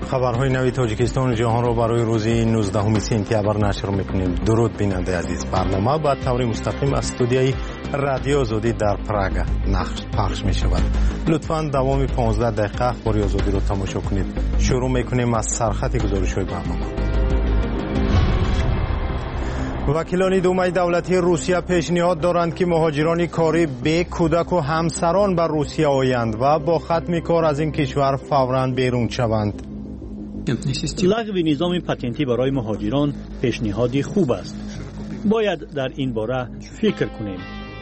خبرهای نوی تاجیکستان جهان را برای روز 19 سپتامبر نشر میکنیم. درود بیننده عزیز. برنامه با طور مستقیم از استودیوی رادیو آزادی در پراگ پخش می شود. لطفاً دوام 15 دقیقه اخبار آزادی را تماشا کنید. شروع میکنیم از سرخط گزارش‌های برنامه. وکیلان دومه دولتی روسیه پیشنهاد دارند که مهاجران کاری به کودک و همسران به روسیه آیند و با ختم کار از این کشور فوراً بیرون شوند. لغو نظام پتنتی برای مهاجران پیشنهادی خوب است. باید در این باره فکر کنیم.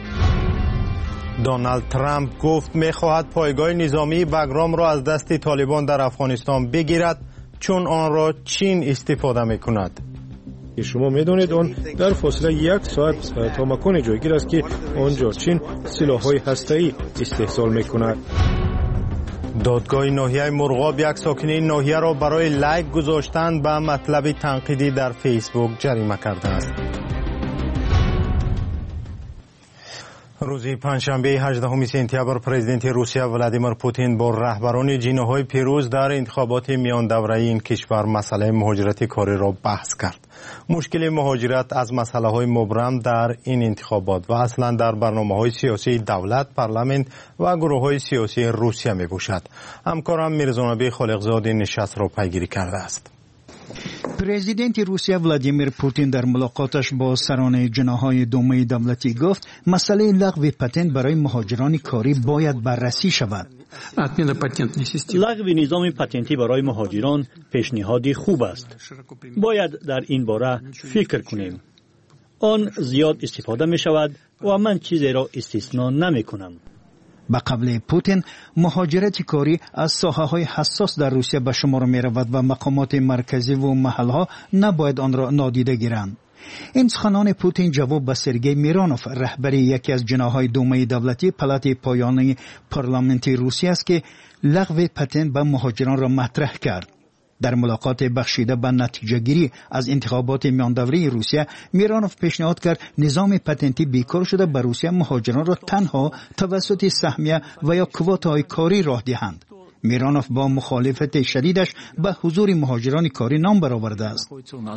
دونالد ترامپ گفت می‌خواهد پایگاه نظامی بگرام را از دست طالبان در افغانستان بگیرد چون آن را چین استفاده می‌کند. شما می‌دانید آن در فاصله 1 ساعت تا مکان جایگیر است که آنجا چین سلاح‌های هسته‌ای استحصال می‌کند. دادگاه ناحیه مرغاب یک ساکنه ناحیه را برای لایک گذاشتن به مطلب تنقیدی در فیسبوک جریمه کرده است. روز پنجشنبه 18 سپتامبر پرزیدنت روسیه ولادیمیر پوتین با رهبران جناح‌های پیروز در انتخابات میان دوره‌ای این کشور مسئله مهاجرت کاری را بحث کرد. مشکل مهاجرت از مسئله‌های مبرم در این انتخابات و اصلا در برنامه‌های سیاسی دولت، پارلمان و گروه‌های سیاسی روسیه می‌باشد. همکارم میرزانبی خالقزاد این نشست را پیگیری کرده است. پرزیدنت روسیه ولادیمیر پوتین در ملاقاتش با سران جناح‌های دومه دولتی گفت مسئله لغو پتنت برای مهاجران کاری باید بررسی شود. لغو نظام پتنتی برای مهاجران پیشنهادی خوب است. باید در این باره فکر کنیم. آن زیاد استفاده می شود و من چیزی را استثنا نمی کنم. به قول پوتین مهاجرت کاری از ساحه‌های حساس در روسیه به شمار می‌رود و مقامات مرکزی و محل‌ها نباید آن را نادیده گیرند. این سخنان پوتین جواب به سرگئی میرانوف رهبر یکی از جناح‌های دومه دولتی پلات پایانی پارلمانتی روسیه است که لغو پتنت به مهاجران را مطرح کرد. در ملاقات بخشیده به نتیجه گیری از انتخابات میان دوره‌ای روسیه میرانوف پیشنهاد کرد نظام پتنتی بیکار شده به روسیه مهاجران را تنها توسط سهمیه و یا کوتاهای کاری راه دهند. میرانوف با مخالفت شدیدش به حضور مهاجران کاری نام برآورده است.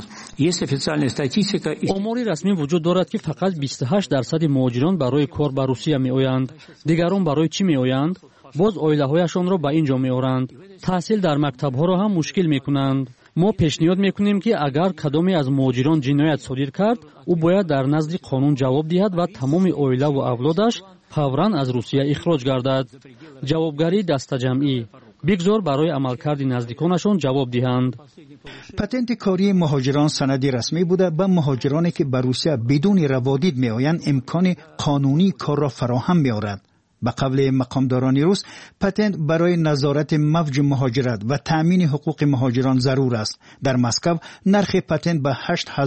آماری رسمی وجود دارد که فقط 28% مهاجران برای کار به روسیه میآیند. دیگران برای چی میآیند؟ باز عائله‌هایشان را به اینجا میآورند. تحصیل در مکتب‌ها را هم مشکل میکنند. ما پیشنهاد میکنیم که اگر کدامی از مهاجران جنایت صادر کرد او باید در نزد قانون جواب دهد و تمام عائله و اولادش فوراً از روسیه اخراج گردد. جوابگری دسته‌جمعی بگذار برای عملکرد نزدیکانشان جواب دهند. پتنت کاری مهاجران سندی رسمی بوده به مهاجرانی که به روسیه بدون روادید میآیند امکان قانونی کار را فراهم می‌آورد. به قول مقامداران روس پتنت برای نظارت موج مهاجرت و تأمین حقوق مهاجران ضرور است. در مسکو نرخ پتنت به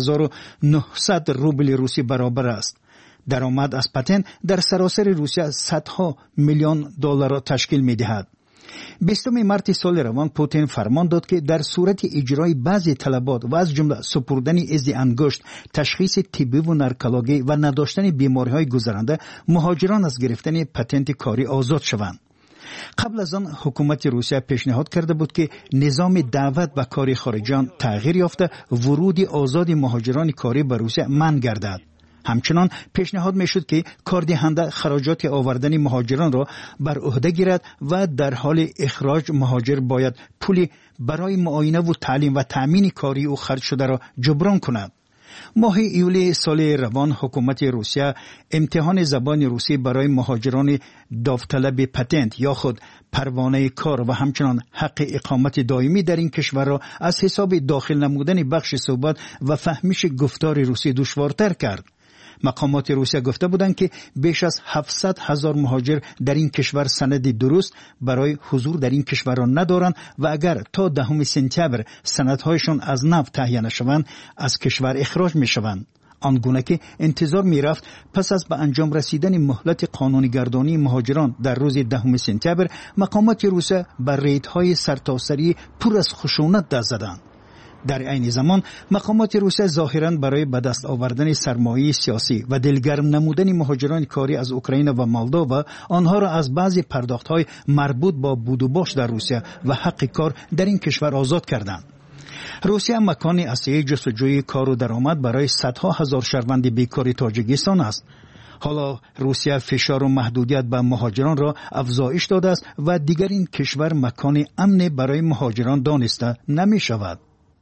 8900 روبل روسی برابر است. درآمد از پتنت در سراسر روسیه صدها میلیون دلار را تشکیل می‌دهد. 20 مارس سال روان پوتین فرمان داد که در صورت اجرای بعضی طلبات و از جمله سپردن عضو انگشت، تشخیص طبی و نارکولوژی و نداشتن بیماری‌های گذرنده مهاجران از گرفتن پتنت کاری آزاد شوند. قبل از آن حکومت روسیه پیشنهاد کرده بود که نظام دعوت به کار خارجیان تغییر یافته ورود آزاد مهاجران کاری به روسیه منع گردد. همچنان پیشنهاد میشد که کاردهنده خراجات آوردن مهاجران را بر عهده گیرد و در حال اخراج مهاجر باید پولی برای معاینه و تعلیم و تأمین کاری او خرج شده را جبران کند. ماه ایولی سال روان حکومت روسیه امتحان زبان روسی برای مهاجران داوطلب پتنت یا خود پروانه کار و همچنان حق اقامت دائمی در این کشور را از حساب داخل نمودن بخش صحبت و فهمیش گفتار روسی دشوارتر کرد. مقامات روسیه گفته بودند که بیش از 700,000 مهاجر در این کشور سند درست برای حضور در این کشور را ندارند و اگر تا 10 سپتامبر سندهایشان از نو تهیه نشوند از کشور اخراج میشوند. آنگونه که انتظار میرفت پس از به انجام رسیدن مهلت قانونیگردانی مهاجران در روز 10 سپتامبر مقامات روسیه بر ریدهای سرتاسری پر از خشونت دست زدند. در عین زمان مقامات روسیه ظاهراً برای به دست آوردن سرمایه سیاسی و دلگرم نمودن مهاجران کاری از اوکراین و مولداوا آنها را از بعضی پرداخت‌های مربوط با بود و باش در روسیه و حق کار در این کشور آزاد کردند. روسیه مکان اصلی جستجوی کار و درآمد برای صدها هزار شهروند بیکار تاجیکستان است. حالا روسیه فشار و محدودیت به مهاجران را افزایش داده است و دیگر این کشور مکان امن برای مهاجران دانسته نمی شود.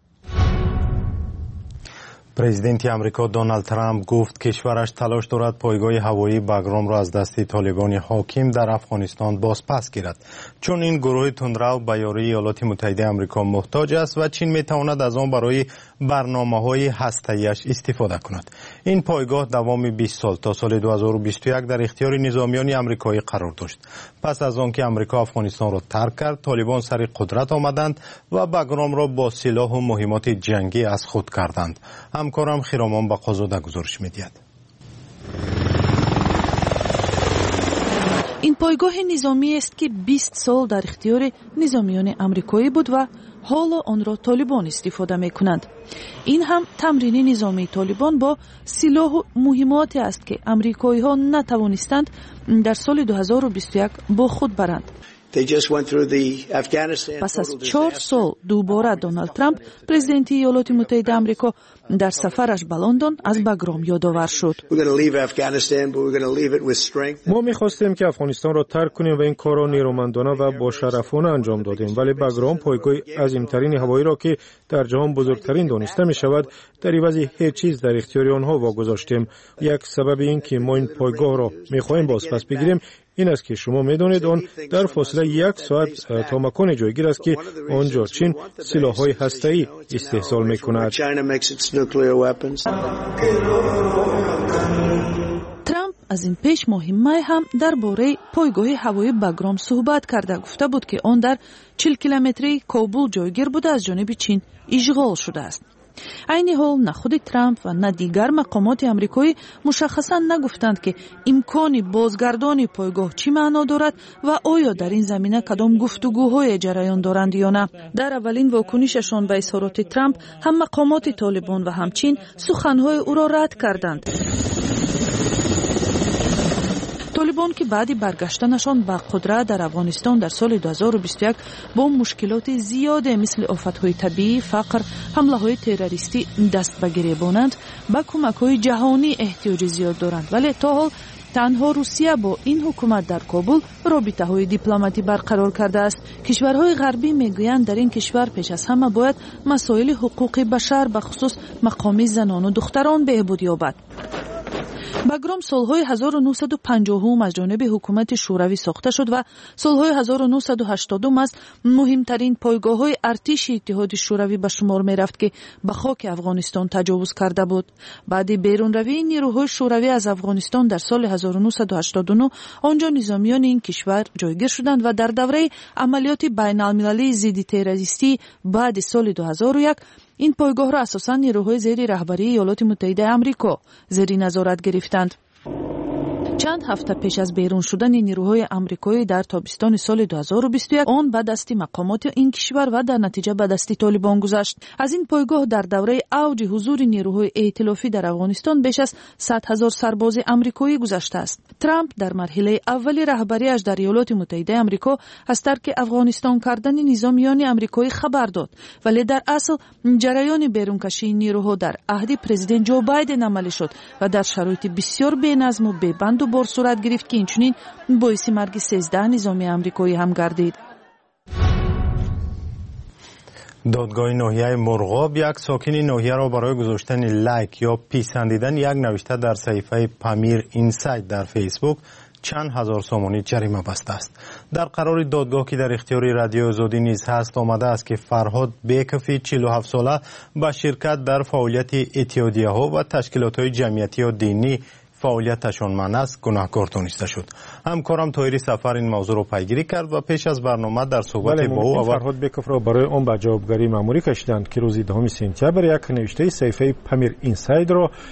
پرزیدنت آمریکا دونالد ترامپ گفت کشورش تلاش دارد پایگاه هوایی باگرام را از دست طالبان حاکم در افغانستان بازپس گیرد، چون این گروه تندرو به یاری ایالات متحده آمریکا محتاج است و چین میتواند از آن برای برنامه‌های هسته‌ایش استفاده کند. این پایگاه دوام 20 سال تا سال 2021 در اختیار نظامیان آمریکایی قرار داشت. پس از آنکه آمریکا افغانستان را ترک کرد، طالبان سر قدرت آمدند و باگرام را با سلاح و مهمات جنگی از خود کردند. همکارم خیرامان با قازاده گزارش می‌دهد. این پایگاه نظامی است که 20 سال در اختیار نظامیان آمریکایی بود و حالا آن را طالبان استفاده می‌کنند. این هم تمرین نظامی طالبان با سلاح و مهماتی است که آمریکایی‌ها نتوانستند در سال 2021 با خود برند. پس از 4 سال دوباره دونالد ترامپ پرزیدنت ایالات متحده آمریکا در سفرش به لندن از باگرام یادآور شد. ما می‌خواستیم که افغانستان را ترک کنیم و این کار را نیرومندانه و با شرفانه انجام دادیم، ولی باگرام پایگاه عظیم‌ترین هوایی را که در جهان بزرگترین دانسته می‌شود در عوض هیچ چیز در اختیار آنها واگذاشتیم. یک سبب این که ما این پایگاه را می‌خواهیم بازپس بگیریم این است که شما می‌دانید آن در فاصله 1 ساعت تا مکان جایگیر است که آنجا چین سلاح‌های هسته‌ای استحصال می‌کند. ترامپ از این پیش مهمه هم درباره پایگاه هوایی باگرام صحبت کرده، گفته بود که آن در 40 کیلومتری کابل جایگیر بوده از جانب چین اشغال شده است. عین حال نه خود ترامپ و نه دیگر مقامات آمریکایی مشخصا نگفتند که امکان بازگردانی پایگاه چی معنا دارد و آیا در این زمینه کدام گفتگوهای جریان دارند یا نه. در اولین واکنششان به اظهارات ترامپ هم مقامات طالبان و هم چین سخنهای او را رد کردند. طالبان که بعد برگشتنشان به قدرت در افغانستان در سال 2021 با مشکلات زیاد مثل آفت‌های طبیعی، فقر، حمله‌های تروریستی دست به گریبانند، به کمک‌های جهانی احتیاج زیاد دارند، ولی تا حال تنها روسیه با این حکومت در کابل رابطه‌های دیپلماتی برقرار کرده است. کشورهای غربی میگویند در این کشور پیش از همه باید مسائل حقوق بشر به خصوص مقام زنان و دختران بهبود یابد. باگرام سالهای 1950 از جانب حکومت شوروی ساخته شد و سالهای 1980 از مهمترین پایگاه‌های ارتش اتحاد شوروی به شمار می رفت که به خاک افغانستان تجاوز کرده بود. بعد بیرونروی نیروهای شوروی از افغانستان در سال 1989 آنجا نظامیان این کشور جایگیر شدند و در دوره عملیات بین‌المللی ضد تروریستی بعد سال 2001 این پایگاه را اساساً نیروهای زیر رهبری ایالات متحده آمریکا زیر نظارت گرفتند. چند هفته پیش از بیرون شدن نیروهای آمریکایی در تابستان سال 2021 آن به دست مقامات این کشور و در نتیجه به دست طالبان گذشت. از این پایگاه در دوره اوج حضور نیروهای ائتلافی در افغانستان بیش از 100,000 سرباز آمریکایی گذشته است. ترامپ در مرحله اول رهبری‌اش در ایالات متحده آمریکا از ترک افغانستان کردن نظامیان آمریکایی خبر داد، ولی در اصل جریان بیرونکشی نیروها در عهد پرزیدنت جو بایدن عملی شد و در شرایط بسیار بی‌نظم و بی‌بند و بار صورت گرفت که اینچنین باعث مرگ 13 نظامی آمریکایی هم گردید. دادگاه ناحیه مرغاب یک ساکن ناحیه را برای گذاشتن لایک یا پیسندیدن یک نوشته در صفحه پامیر اینسایت در فیسبوک چند هزار سومانی جریمه بسته است. در قرار دادگاه که در اختیار رادیو آزادی نیز هست آمده است که فرهاد بیکفی 47 ساله با شرکت در فعالیت اتحادیه‌ها و تشکیلات‌های جمعیتی و دینی فعالیتشان منع است گناهکار دانسته شد. همکارم طاهری سفر این موضوع را پیگیری کرد و پیش از برنامه در صحبت با او فرهاد بیکف را برای آن به جوابگری ماموری کشیدند که روز 10 سپتامبر یک نوشته صفحه پامیر اینساید را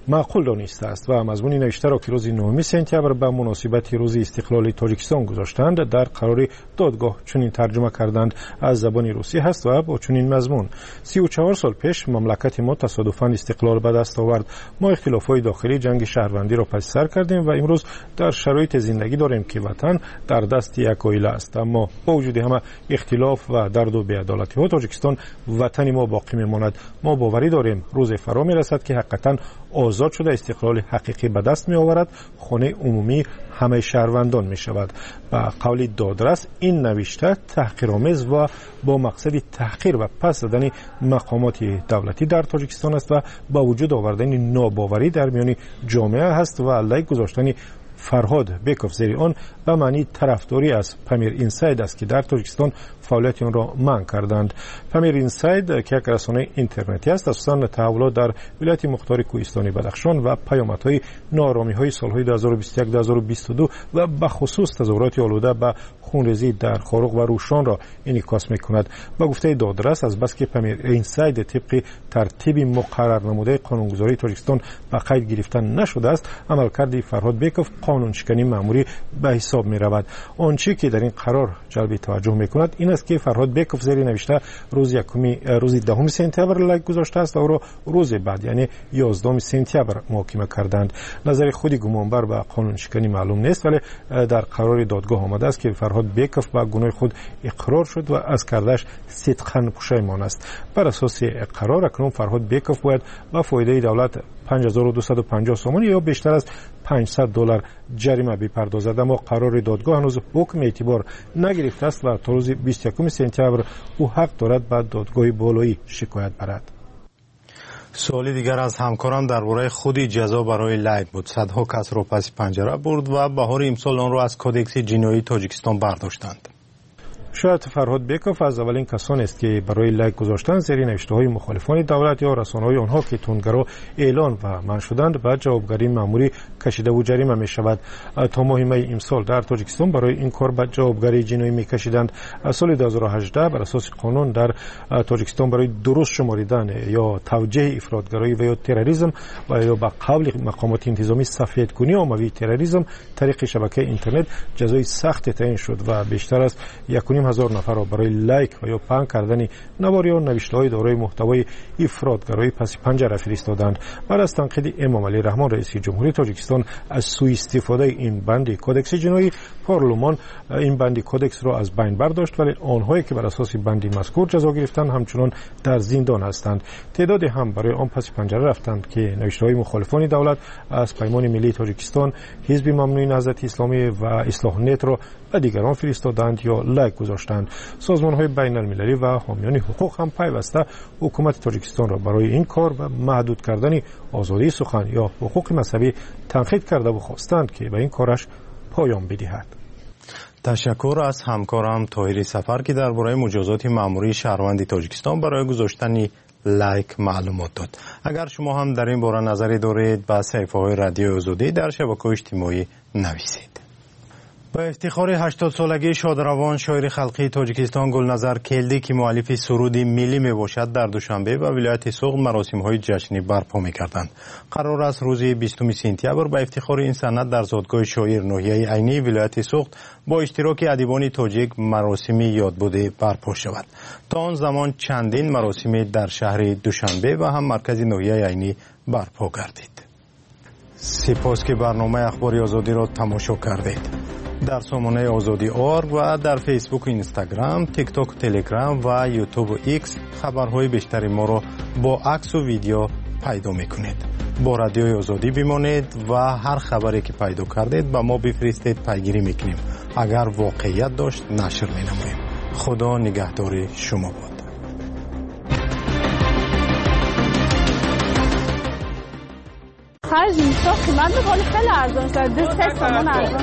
معقول دانسته است و مضمون نوشته را که روز 9 سپتامبر به مناسبت روز استقلال تاجیکستان گذاشتند در قرار دادگاه چنین ترجمه کردند از زبان روسی هست و با چنین مضمون: 34 سال پیش مملکت ما تصادفاً استقلال به دست آورد. ما اختلافات داخلی جنگ شهروندی را پس سر کردیم و امروز در شرایط زندگی داریم که وطن در دست یک عائله است. اما با وجود همه اختلاف و درد و بی‌عدالتی ها تاجیکستان وطن ما باقی میماند. ما باوری داریم روز فرا میرسد که حقیقتاً آزاد شده استقلال حقیقی به دست می آورد، خانه عمومی همه شهروندان می شود. با قول دادرس این نوشته تحقیرآمیز و با مقصد تحقیر و پس زدن مقامات دولتی در تاجیکستان است و با وجود آوردن ناباوری در میان جامعه است و علیه گذاشتن فرهاد بیکوف زیر آن به معنی طرفداری از پامیر اینساید است که در تاجیکستان فعالیت آن را منع کردند. پامیر اینساید که یک رسانه اینترنتی است، اساساً تحولات در ولایت مختار کوهستانی بدخشان و پیامدهای ناآرامی‌های سالهای 2021-2022 و به خصوص تظاهرات آلوده به خونریزی در خاروق و روشان را انعکاس می‌کند. با گفته دادرس از بس که پامیر اینساید طبق ترتیب مقرر نموده قانونگذاری تاجیکستان به قید گرفتن نشده است، عملکرد فرهاد بیکوف قانون شکنی مأموری به حساب می‌رود. آنچه که در این قرار جلب توجه می‌کند این است که فرهاد بیکوف زیر نوشته روز 10 سپتامبر لایک گذاشته است و او را روز بعد یعنی 11 سپتامبر محاکمه کردند. نظر خود گمانبر به قانون شکنی معلوم نیست، ولی در قرار دادگاه آمده است که فرهاد بیکوف به گناه خود اقرار شد و از کردش صدقاً پشیمان است. بر اساس قرار اکنون فرهاد بیکوف باید با فایده دولت 5250 سومون یا بیشتر از $500 جریمه بپردازد. اما قرار دادگاه هنوز حکم اعتبار نگرفته است و تا روز 21 سپتامبر او حق دارد به دادگاه بالایی شکایت برد. سوالی دیگر از همکارم درباره خود جزا برای لایک بود. صدها کس را پس پنجره برد و بهار امسال آن را از کدکس جنایی تاجیکستان برداشتند. شاید فرهاد بیکوف از اولین کسانی است که برای لایک گذاشتن زیر نوشته‌های مخالفان دولت یا رسانه‌های آنها که تندگرا اعلان و منع شدند به جوابگری مأموری کشیده و جریمه می‌شود. تا ماه می امسال در تاجیکستان برای این کار به جوابگری جنایی می‌کشیدند. از سال 2018 بر اساس قانون در تاجیکستان برای درست شماریدن یا توجیه افراطگرایی و یا تروریسم و یا به قول مقامات انتظامی سفیدکنی عمومی تروریسم طریق شبکه اینترنت جزای سخت تعیین شد و بیشتر از 1,500 نفر را برای لایک و یا پنگ کردن نواری و نوشته‌های دارای محتوای افراطگرایی پس پنجره فرستادند. بعد از تنقید امام علی رحمان رئیس جمهوری تاجیکستان از سوء استفاده این بند کدکس جنایی، پارلمان این بند کدکس را از بین برداشت، ولی آنهایی که بر اساس بند مذکور جزا گرفتند همچنان در زندان هستند. تعدادی هم برای آن پس پنجره رفتند که نوشته‌های مخالفان دولت از پیمان ملی تاجیکستان، حزب ممنوع نهضت اسلامی و اصلاح نت را به دیگران فرستادند یا لایک گذاشتند. سازمان‌های بین‌المللی و حامیان حقوق هم پیوسته حکومت تاجیکستان را برای این کار و محدود کردن آزادی سخن یا حقوق مذهبی تنقید کرده و خواستند که به این کارش پایان بدهد. تشکر از همکارم طاهری سفر که درباره مجازات مأموری شهروند تاجیکستان برای گذاشتن لایک معلومات داد. اگر شما هم در این باره نظری دارید به صفحه‌های رادیو آزادی در شبکه‌های اجتماعی نویسید. با افتخار 80 سالگی شادروان شاعر خلقی تاجیکستان گلنظر کلدی که مؤلف سرود ملی می باشد در دوشنبه و ولایت سوق مراسم‌های جشنی برپا می‌کردند. قرار است روز 20 سپتامبر با افتخار این سند در زادگاه شاعر ناحیه عینی ولایت سوق با اشتراک ادیبان تاجیک مراسمی یادبود برپا شود. تا آن زمان چندین مراسم در شهر دوشنبه و هم مرکز ناحیه عینی برپا گردید. سپاس که برنامه اخبار آزادی را تماشا کردید. در سامانه آزادی آرگ و در فیسبوک، اینستاگرام، تیک تاک، تلگرام و یوتیوب و ایکس خبرهای بیشتری ما را با عکس و ویدیو پیدا میکنید. با رادیوی آزادی بمانید و هر خبری که پیدا کردید با ما بفرستید، پیگیری میکنیم. اگر واقعیت داشت نشر مینماییم. خدا نگهدار شما باد. خرج نیستا قیمت به حال خیلی ارزان شد. 2 سامان ارزان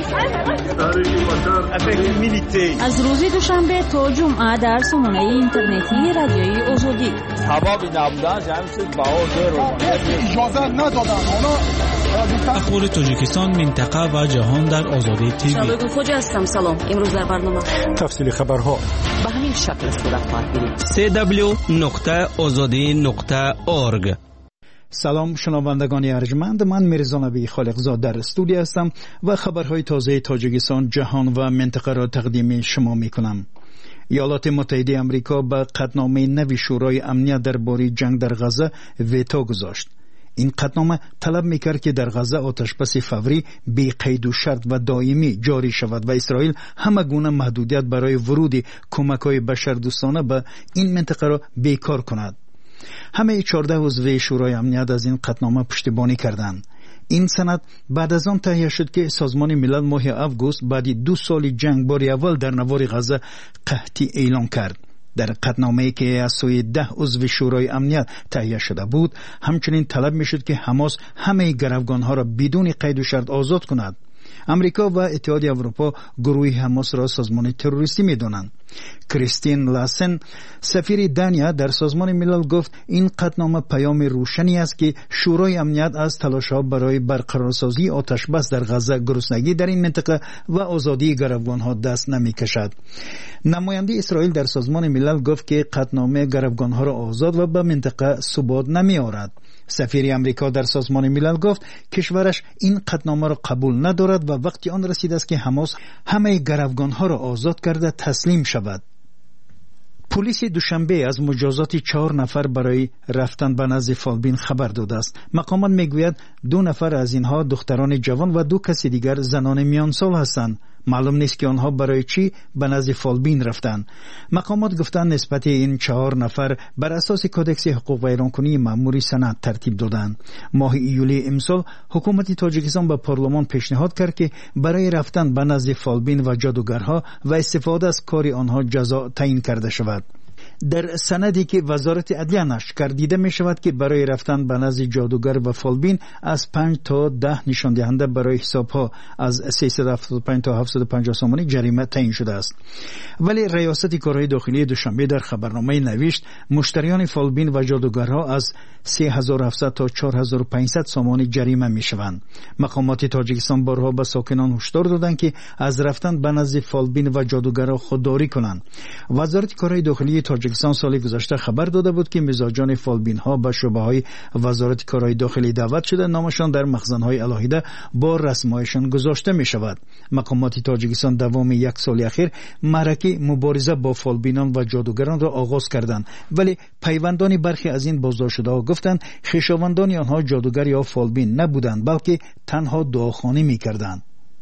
شد. از روز دوشنبه تا جمعه در سامانه اینترنتی رادیوی آزادی سبب نبودن جمعیت بها اجازه ندادن. اخبار تاجیکستان، منطقه و جهان در آزادی تیوی. شبکه خوجا هستم. سلام. امروز در برنامه تفصیل خبرها به همین شکل صورت خواهد گرفت. www.azadi.org سلام شنوندگان ارجمند، من میرزا نبی خالقزاد در استودیو هستم و خبرهای تازه تاجیکستان، جهان و منطقه را تقدیم شما میکنم. ایالات متحده آمریکا به قطعنامه نوی شورای امنیت درباره جنگ در غزه ویتو گذاشت. این قطعنامه طلب میکرد که در غزه آتشبس فوری بی قید و شرط و دائمی جاری شود و اسرائیل همه گونه محدودیت برای ورود کمک‌های بشردوستانه به این منطقه را بیکار کند. همه 14 عضو شورای امنیت از این قطعنامه پشتیبانی کردند. این سند بعد از آن تهیه شد که سازمان ملل ماه آگوست بعد 2 سال جنگ بار اول در نوار غزه قحطی اعلان کرد. در قطعنامه‌ای که از سوی 10 عضو شورای امنیت تهیه شده بود، همچنین طلب می‌شد که حماس همه گروگان‌ها را بدون قید و شرط آزاد کند. امریکا و اتحادیه اروپا گروه حماس را سازمان تروریستی می‌دانند. کریستین لاسن، سفیر دانیا در سازمان ملل گفت این قطعنامه پیام روشنی است که شورای امنیت از تلاش‌ها برای برقرارسازی آتشبس در غزه، گرسنگی در این منطقه و آزادی گروگان‌ها دست نمی‌کشد. نماینده اسرائیل در سازمان ملل گفت که قطعنامه گروگان‌ها را آزاد و به منطقه ثبات نمی‌آورد. سفیر امریکا در سازمان ملل گفت کشورش این قطعنامه را قبول ندارد و وقتی آن رسیده است که حماس همه گروگان‌ها را آزاد کرده تسلیم شود. پلیس دوشنبه از مجازات 4 نفر برای رفتن به نزد فالبین خبر داده است. مقامات میگوید 2 نفر از اینها دختران جوان و 2 کس دیگر زنان میان سال هستند. معلوم نیست که آنها برای چی به نزد فالبین رفتند. مقامات گفتند نسبت این 4 نفر بر اساس کدکس حقوق ویرانکنی مأموری سند ترتیب دادند. ماه ایولی امسال حکومت تاجیکستان به پارلمان پیشنهاد کرد که برای رفتن به نزد فالبین و جادوگرها و استفاده از کار آنها جزا تعیین کرده شود. در سندی که وزارت عدلیه نشر کرد دیده می شود که برای رفتن به نزد جادوگر و فالبین از 5 تا 10 نشان دهنده برای حساب ها از 375 تا 750 سومانی جریمه تعیین شده است. ولی ریاست کارهای داخلی دوشنبه در خبرنامه نوشت مشتریان فالبین و جادوگرها از 3700 تا 4500 سومانی جریمه می شوند. مقامات تاجیکستان بارها به ساکنان هشدار دادند که از رفتن به نزد فالبین و جادوگرها خودداری کنند. وزارت کارهای داخلی تاجیکستان سال گذشته خبر داده بود که مزاجان فالبین ها به شعبه های وزارت کارهای داخلی دعوت شده نامشان در مخزن های الهیده با رسمایشان گذاشته می شود. مقامات تاجیکستان دوام 1 سال اخیر معرکه مبارزه با فالبینان و جادوگران را آغاز کردند، ولی پیوندان برخی از این بازداشت ها گفتند خویشاوندان آنها جادوگر یا فالبین نبودند بلکه تنها دعاخوانی می کردند.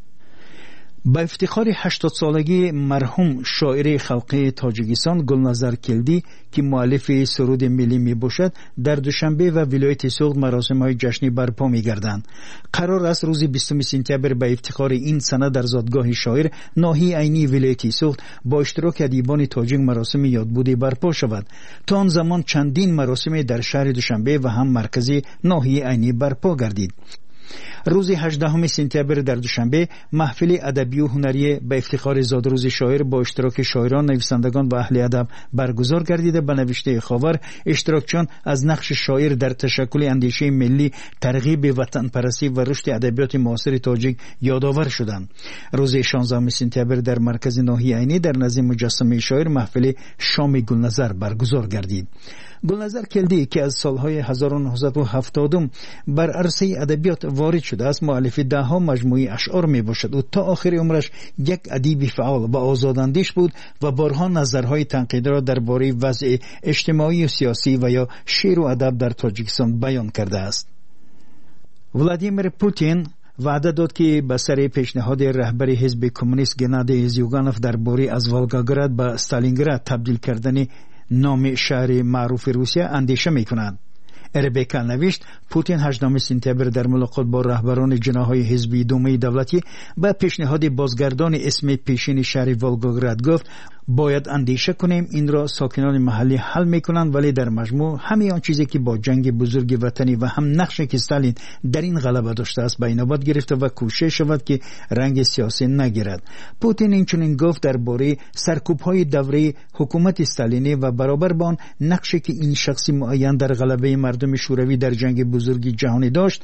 با افتخار 80 سالگی مرحوم شاعر خلقی تاجیکستان گلنظر کلدی که مؤلف سرود ملی می باشد، در دوشنبه و ولایت سوخت مراسم‌های جشنی برپا می‌گردند. قرار است روز 20 سپتامبر به افتخار این سنه در زادگاه شاعر ناحیه عینی ولایت سوخت با اشتراک ادیبان تاجیک مراسم یادبودی برپا شود. تا آن زمان چندین مراسم در شهر دوشنبه و هم مرکزی ناحیه عینی برپا گردید. روز 18 سپتامبر در دوشنبه محفل ادبی و هنری به افتخار زادروز شاعر با اشتراک شاعران، نویسندگان و اهل ادب برگزار گردیده. به نوشته خاور اشتراکچیان از نقش شاعر در تشکل اندیشه ملی، ترغیب وطن پرستی و رشد ادبیات معاصر تاجیک یادآور شدند. روز 16 سپتامبر در مرکز ناحیه عینی در نزد مجسمه شاعر محفل شام گلنظر برگزار گردید. گلنظر کلدی که از سالهای 1970 بر عرصه ادبیات وارد شده است، مؤلف 10 مجموعه اشعار می باشد و تا آخر عمرش یک ادیب فعال و آزاداندیش بود و بارها نظرهای تنقیدی را درباره وضع اجتماعی و سیاسی و یا شعر و ادب در تاجیکستان بیان کرده است. ولادیمیر پوتین وعده داد که به سر پیشنهاد رهبر حزب کمونیست گنادی زیوگانوف درباره از ولگاگراد به استالینگراد تبدیل کردن نام شهر معروف روسیه اندیشه می‌کند. ربکا نوشت پوتین 18 سپتامبر در ملاقات با رهبران جناح‌های حزبی دومه دولتی به پیشنهاد بازگردان اسم پیشین شهر ولگاگراد گفت باید اندیشه کنیم، این را ساکنان محلی حل میکنند، ولی در مجموع همه آن چیزی که با جنگ بزرگ وطنی و هم نقشی که استالین در این غلبه داشته است به اینابت گرفته و کوشش شود که رنگ سیاسی نگیرد. پوتین اینچنین گفت درباره سرکوب‌های دوره حکومت استالینی و برابر با آن نقشی که این شخصی معین در غلبه مردم شوروی در جنگ بزرگ جهانی داشت،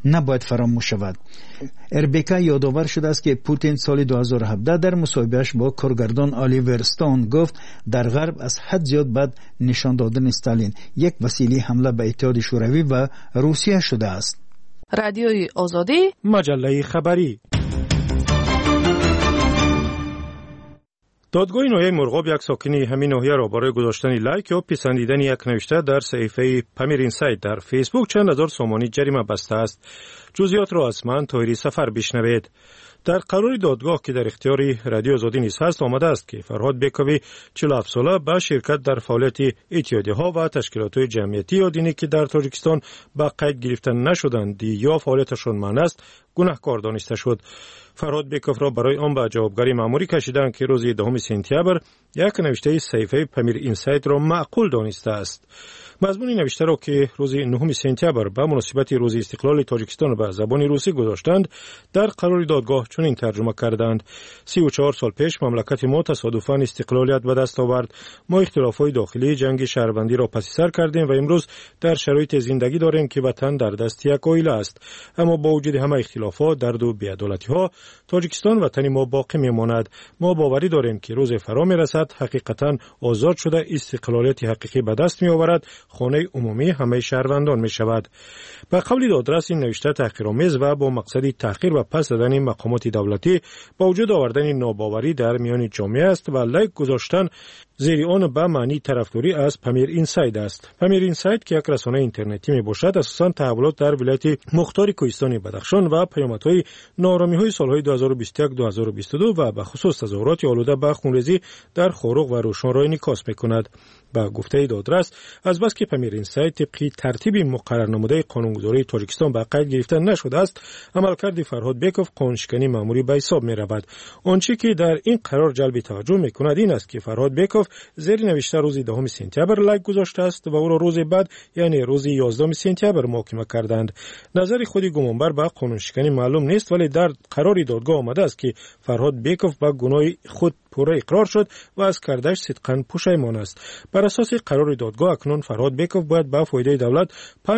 نباید فراموش شود. اربکا یادآور شده است که پوتین سال 2017 در مصاحبه‌اش با کارگردان آلیور استون گفت در غرب از حد زیاد بد نشان دادن استالین یک وسیله حمله به اتحاد شوروی و روسیه شده است. رادیوی آزادی، مجله خبری. دادگاه ناحیه مرغاب یک ساکنی همین ناحیه را برای گذاشتن لایک یا پسندیدن یک نوشته در صفحه پامیر اینسایت در فیسبوک چند هزار سومانی جریمه بسته است. جزئیات را از من طاهری سفر بشنوید. در قرار دادگاه که در اختیار رادیو آزادی نیز هست آمده است که فرهاد بیکوی 47 ساله به شرکت در فعالیت اتحادیه‌ها و تشکیلات جمعیتی یا دینی که در تاجیکستان به قید گرفتن نشدند یا فعالیتشان منع است گناهکار دانسته شد. فرهاد بیکوف را برای آن به جوابگری مأموری کشیدند که روز 2 سپتامبر یک نوشته صحیفه پامیر اینسایت را معقول دانسته است. مضمون نوشته را که روز 9 سپتامبر به مناسبت روز استقلال تاجیکستان به زبان روسی گذاشتند در قرار دادگاه چنین ترجمه کردند: 34 سال پیش مملکت ما تصادفاً استقلالیت به دست آورد. ما اختلافات داخلی جنگ شهروندی را پس سر کردیم و امروز در شرایط زندگی داریم که وطن در دست یک عائله است. اما با وجود همه اختلافات، درد و بی‌عدالتی‌ها، تاجیکستان وطن ما باقی میماند. ما باوری داریم که روز فرا میرسد حقیقتاً آزاد شده استقلالیت حقیقی به دست میآورد، خانه عمومی همه شهروندان می شود. به قول دادرس این نوشته تحقیرآمیز و با مقصد تحقیر و پس زدن مقامات دولتی با وجود آوردن ناباوری در میان جامعه است و لایک گذاشتن زیر آن به معنی طرفداری از پامیر اینسایت است. پامیر اینسایت که یک رسانه اینترنتی می باشد اساساً تحولات در ولایت مختار کوهستان بدخشان و پیامدهای ناآرامی‌های سالهای 2021-2022 و به خصوص تظاهرات آلوده به خونریزی در خاروق و روشن را انعکاس می‌کند. با گفته دادرس از بس که پامیر اینسایت طبق ترتیب مقرر نموده قانونگذاری تاجیکستان به قید گرفتن نشده است، عملکرد فرهاد بیکوف قانونشکنی مأموری به حساب می‌رود. آنچه که در این قرار جلب توجه می‌کند این است که فرهاد بیکوف زیر نوشته روز 2 سپتامبر لایک گذاشته است و او را روز بعد یعنی روز 11 سپتامبر محاکمه کردند. نظر خود گمانبر به قانونشکنی معلوم نیست، ولی در قرار دادگاه آمده است که فرهاد بیکوف به گناه خود پوره اقرار شد و از کردش صدقاً پشیمان است. بر اساس قرار دادگاه اکنون فرهاد بیکوف باید به فایده دولت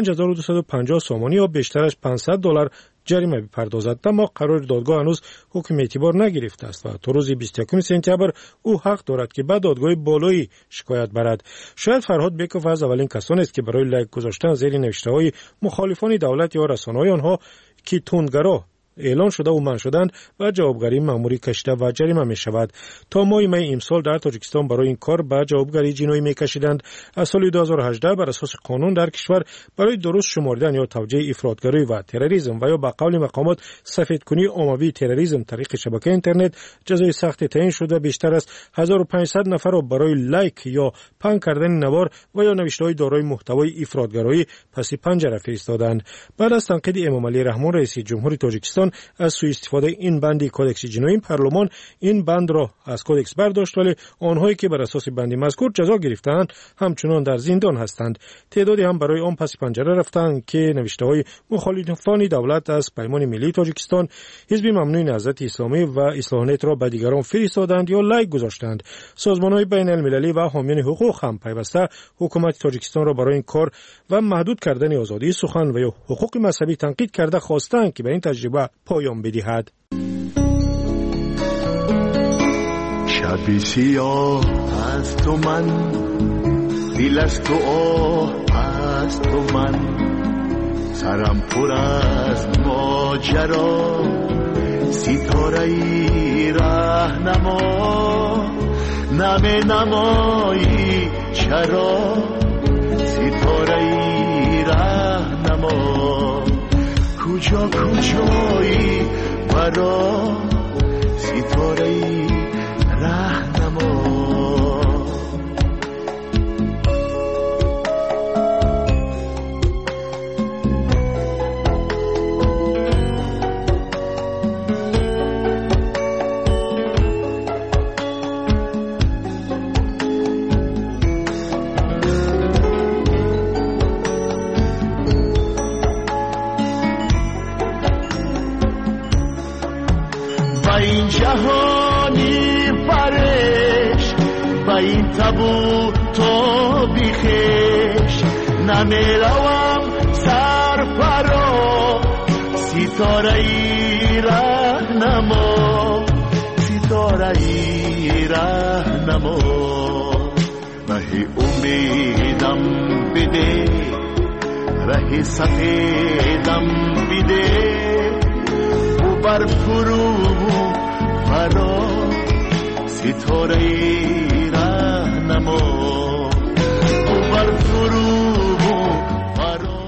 5250 سومانی یا بیشترش $500 جریمه بپردازد. اما قرار دادگاه هنوز حکم اعتبار نگرفته است و تا روز 21 سپتامبر او حق دارد که به دادگاه بالایی شکایت برد. شاید فرهاد بیکوف از اولین کسانی است که برای لایک گذاشتن زیر نوشته‌های مخالفان دولت یا رسانه‌های آنها که تندگرا اعلان شده و منع شدند و جوابگری مأموری کشیده و جریمه می شود. تا ماه می امسال در تاجیکستان برای این کار به جوابگری جنایی می کشیدند. از سال 2018 بر اساس قانون در کشور برای درست شمردن یا توجیه افراطگری و تروریسم و یا به قول مقامات سفیدکنی عمومی تروریسم طریق شبکه اینترنت جزای سخت تعیین شده. بیشتر از 1500 نفر را برای لایک یا پنگ کردن نوار و یا نوشته‌های دارای محتوای افراطگرایی پس پنجره فرستادند. بعد از تنقید امام علی رحمان رئیس جمهوری تاجیکستان از سوء استفاده این بند کدکس جنایی، پارلمان این بند را از کدکس برداشت، ولی آنهایی که بر اساس بند مذکور جزا گرفتند همچنان در زندان هستند. تعدادی هم برای آن پس پنجره رفتند که نوشته‌های مخالفان دولت از پیمان ملی تاجیکستان، حزب ممنوع نهضت اسلامی و اصلاح‌نت را به دیگران فرستادند یا لایک گذاشتند. سازمان‌های بین‌المللی و حامیان حقوق هم پیوسته حکومت تاجیکستان را برای این کار و محدود کردن آزادی سخن و یا حقوق مذهبی تنقید کرده خواستند که به این تجربه پایان بدهد. شبی سیاه از تو من، دل از تو آه از تو من، سرم پر از ماجرا، ستاره ای رهنما، نم نمایی چرا، ستاره ای رهنما، کجا کجایی برا، ستاره ای رهنما. این جهانی فرش با این تبو تو بیخش، نمیروم سر فرا ستاره راهنما ستاره راهنما ره امیدم بده ره سفیدم بده و بر فرو فرا ستاره راهنما و بر فرو فرا.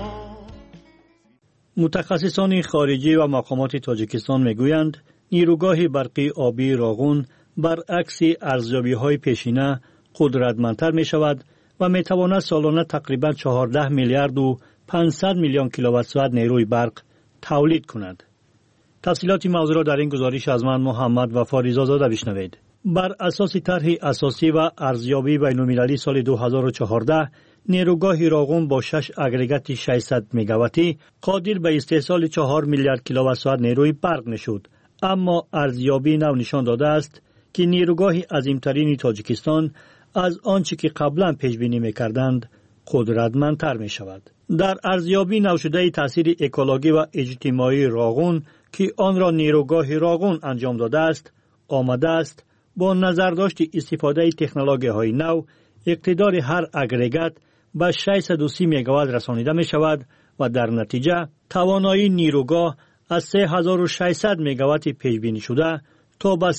متخصصان خارجی و مقامات تاجیکستان میگویند نیروگاه برقی آبی راغون برعکس ارزیابی‌های پیشینه قدرتمندتر می شود و می تواند سالانه تقریباً 14 میلیارد و 500 میلیون کیلووات ساعت نیروی برق تولید کند. تفصیلات موضوع را در این گزارش از من محمد وفا رضازاده بشنوید. بر اساس طرح اساسی و ارزیابی بین‌المللی سال 2014 نیروگاه راغون با 6 اگریگات 600 مگاواتی قادر به استحصال 4 میلیارد کیلووات ساعت نیروی برق میشد. اما ارزیابی نو نشان داده است که نیروگاه عظیمترین تاجیکستان از آنچه که قبلا پیش بینی می‌کردند قدرتمندتر می‌شود. در ارزیابی نو شده تاثیر اکولوژی و اجتماعی راغون که آن را نیروگاه راغون انجام داده است، آمده است با نظر داشت استفاده تکنولوژی‌های نو اقتدار هر اگریگات به 630 مگاوات رسانیده می‌شود و در نتیجه توانایی نیروگاه از 3600 مگاوات پیش بینی شده تا به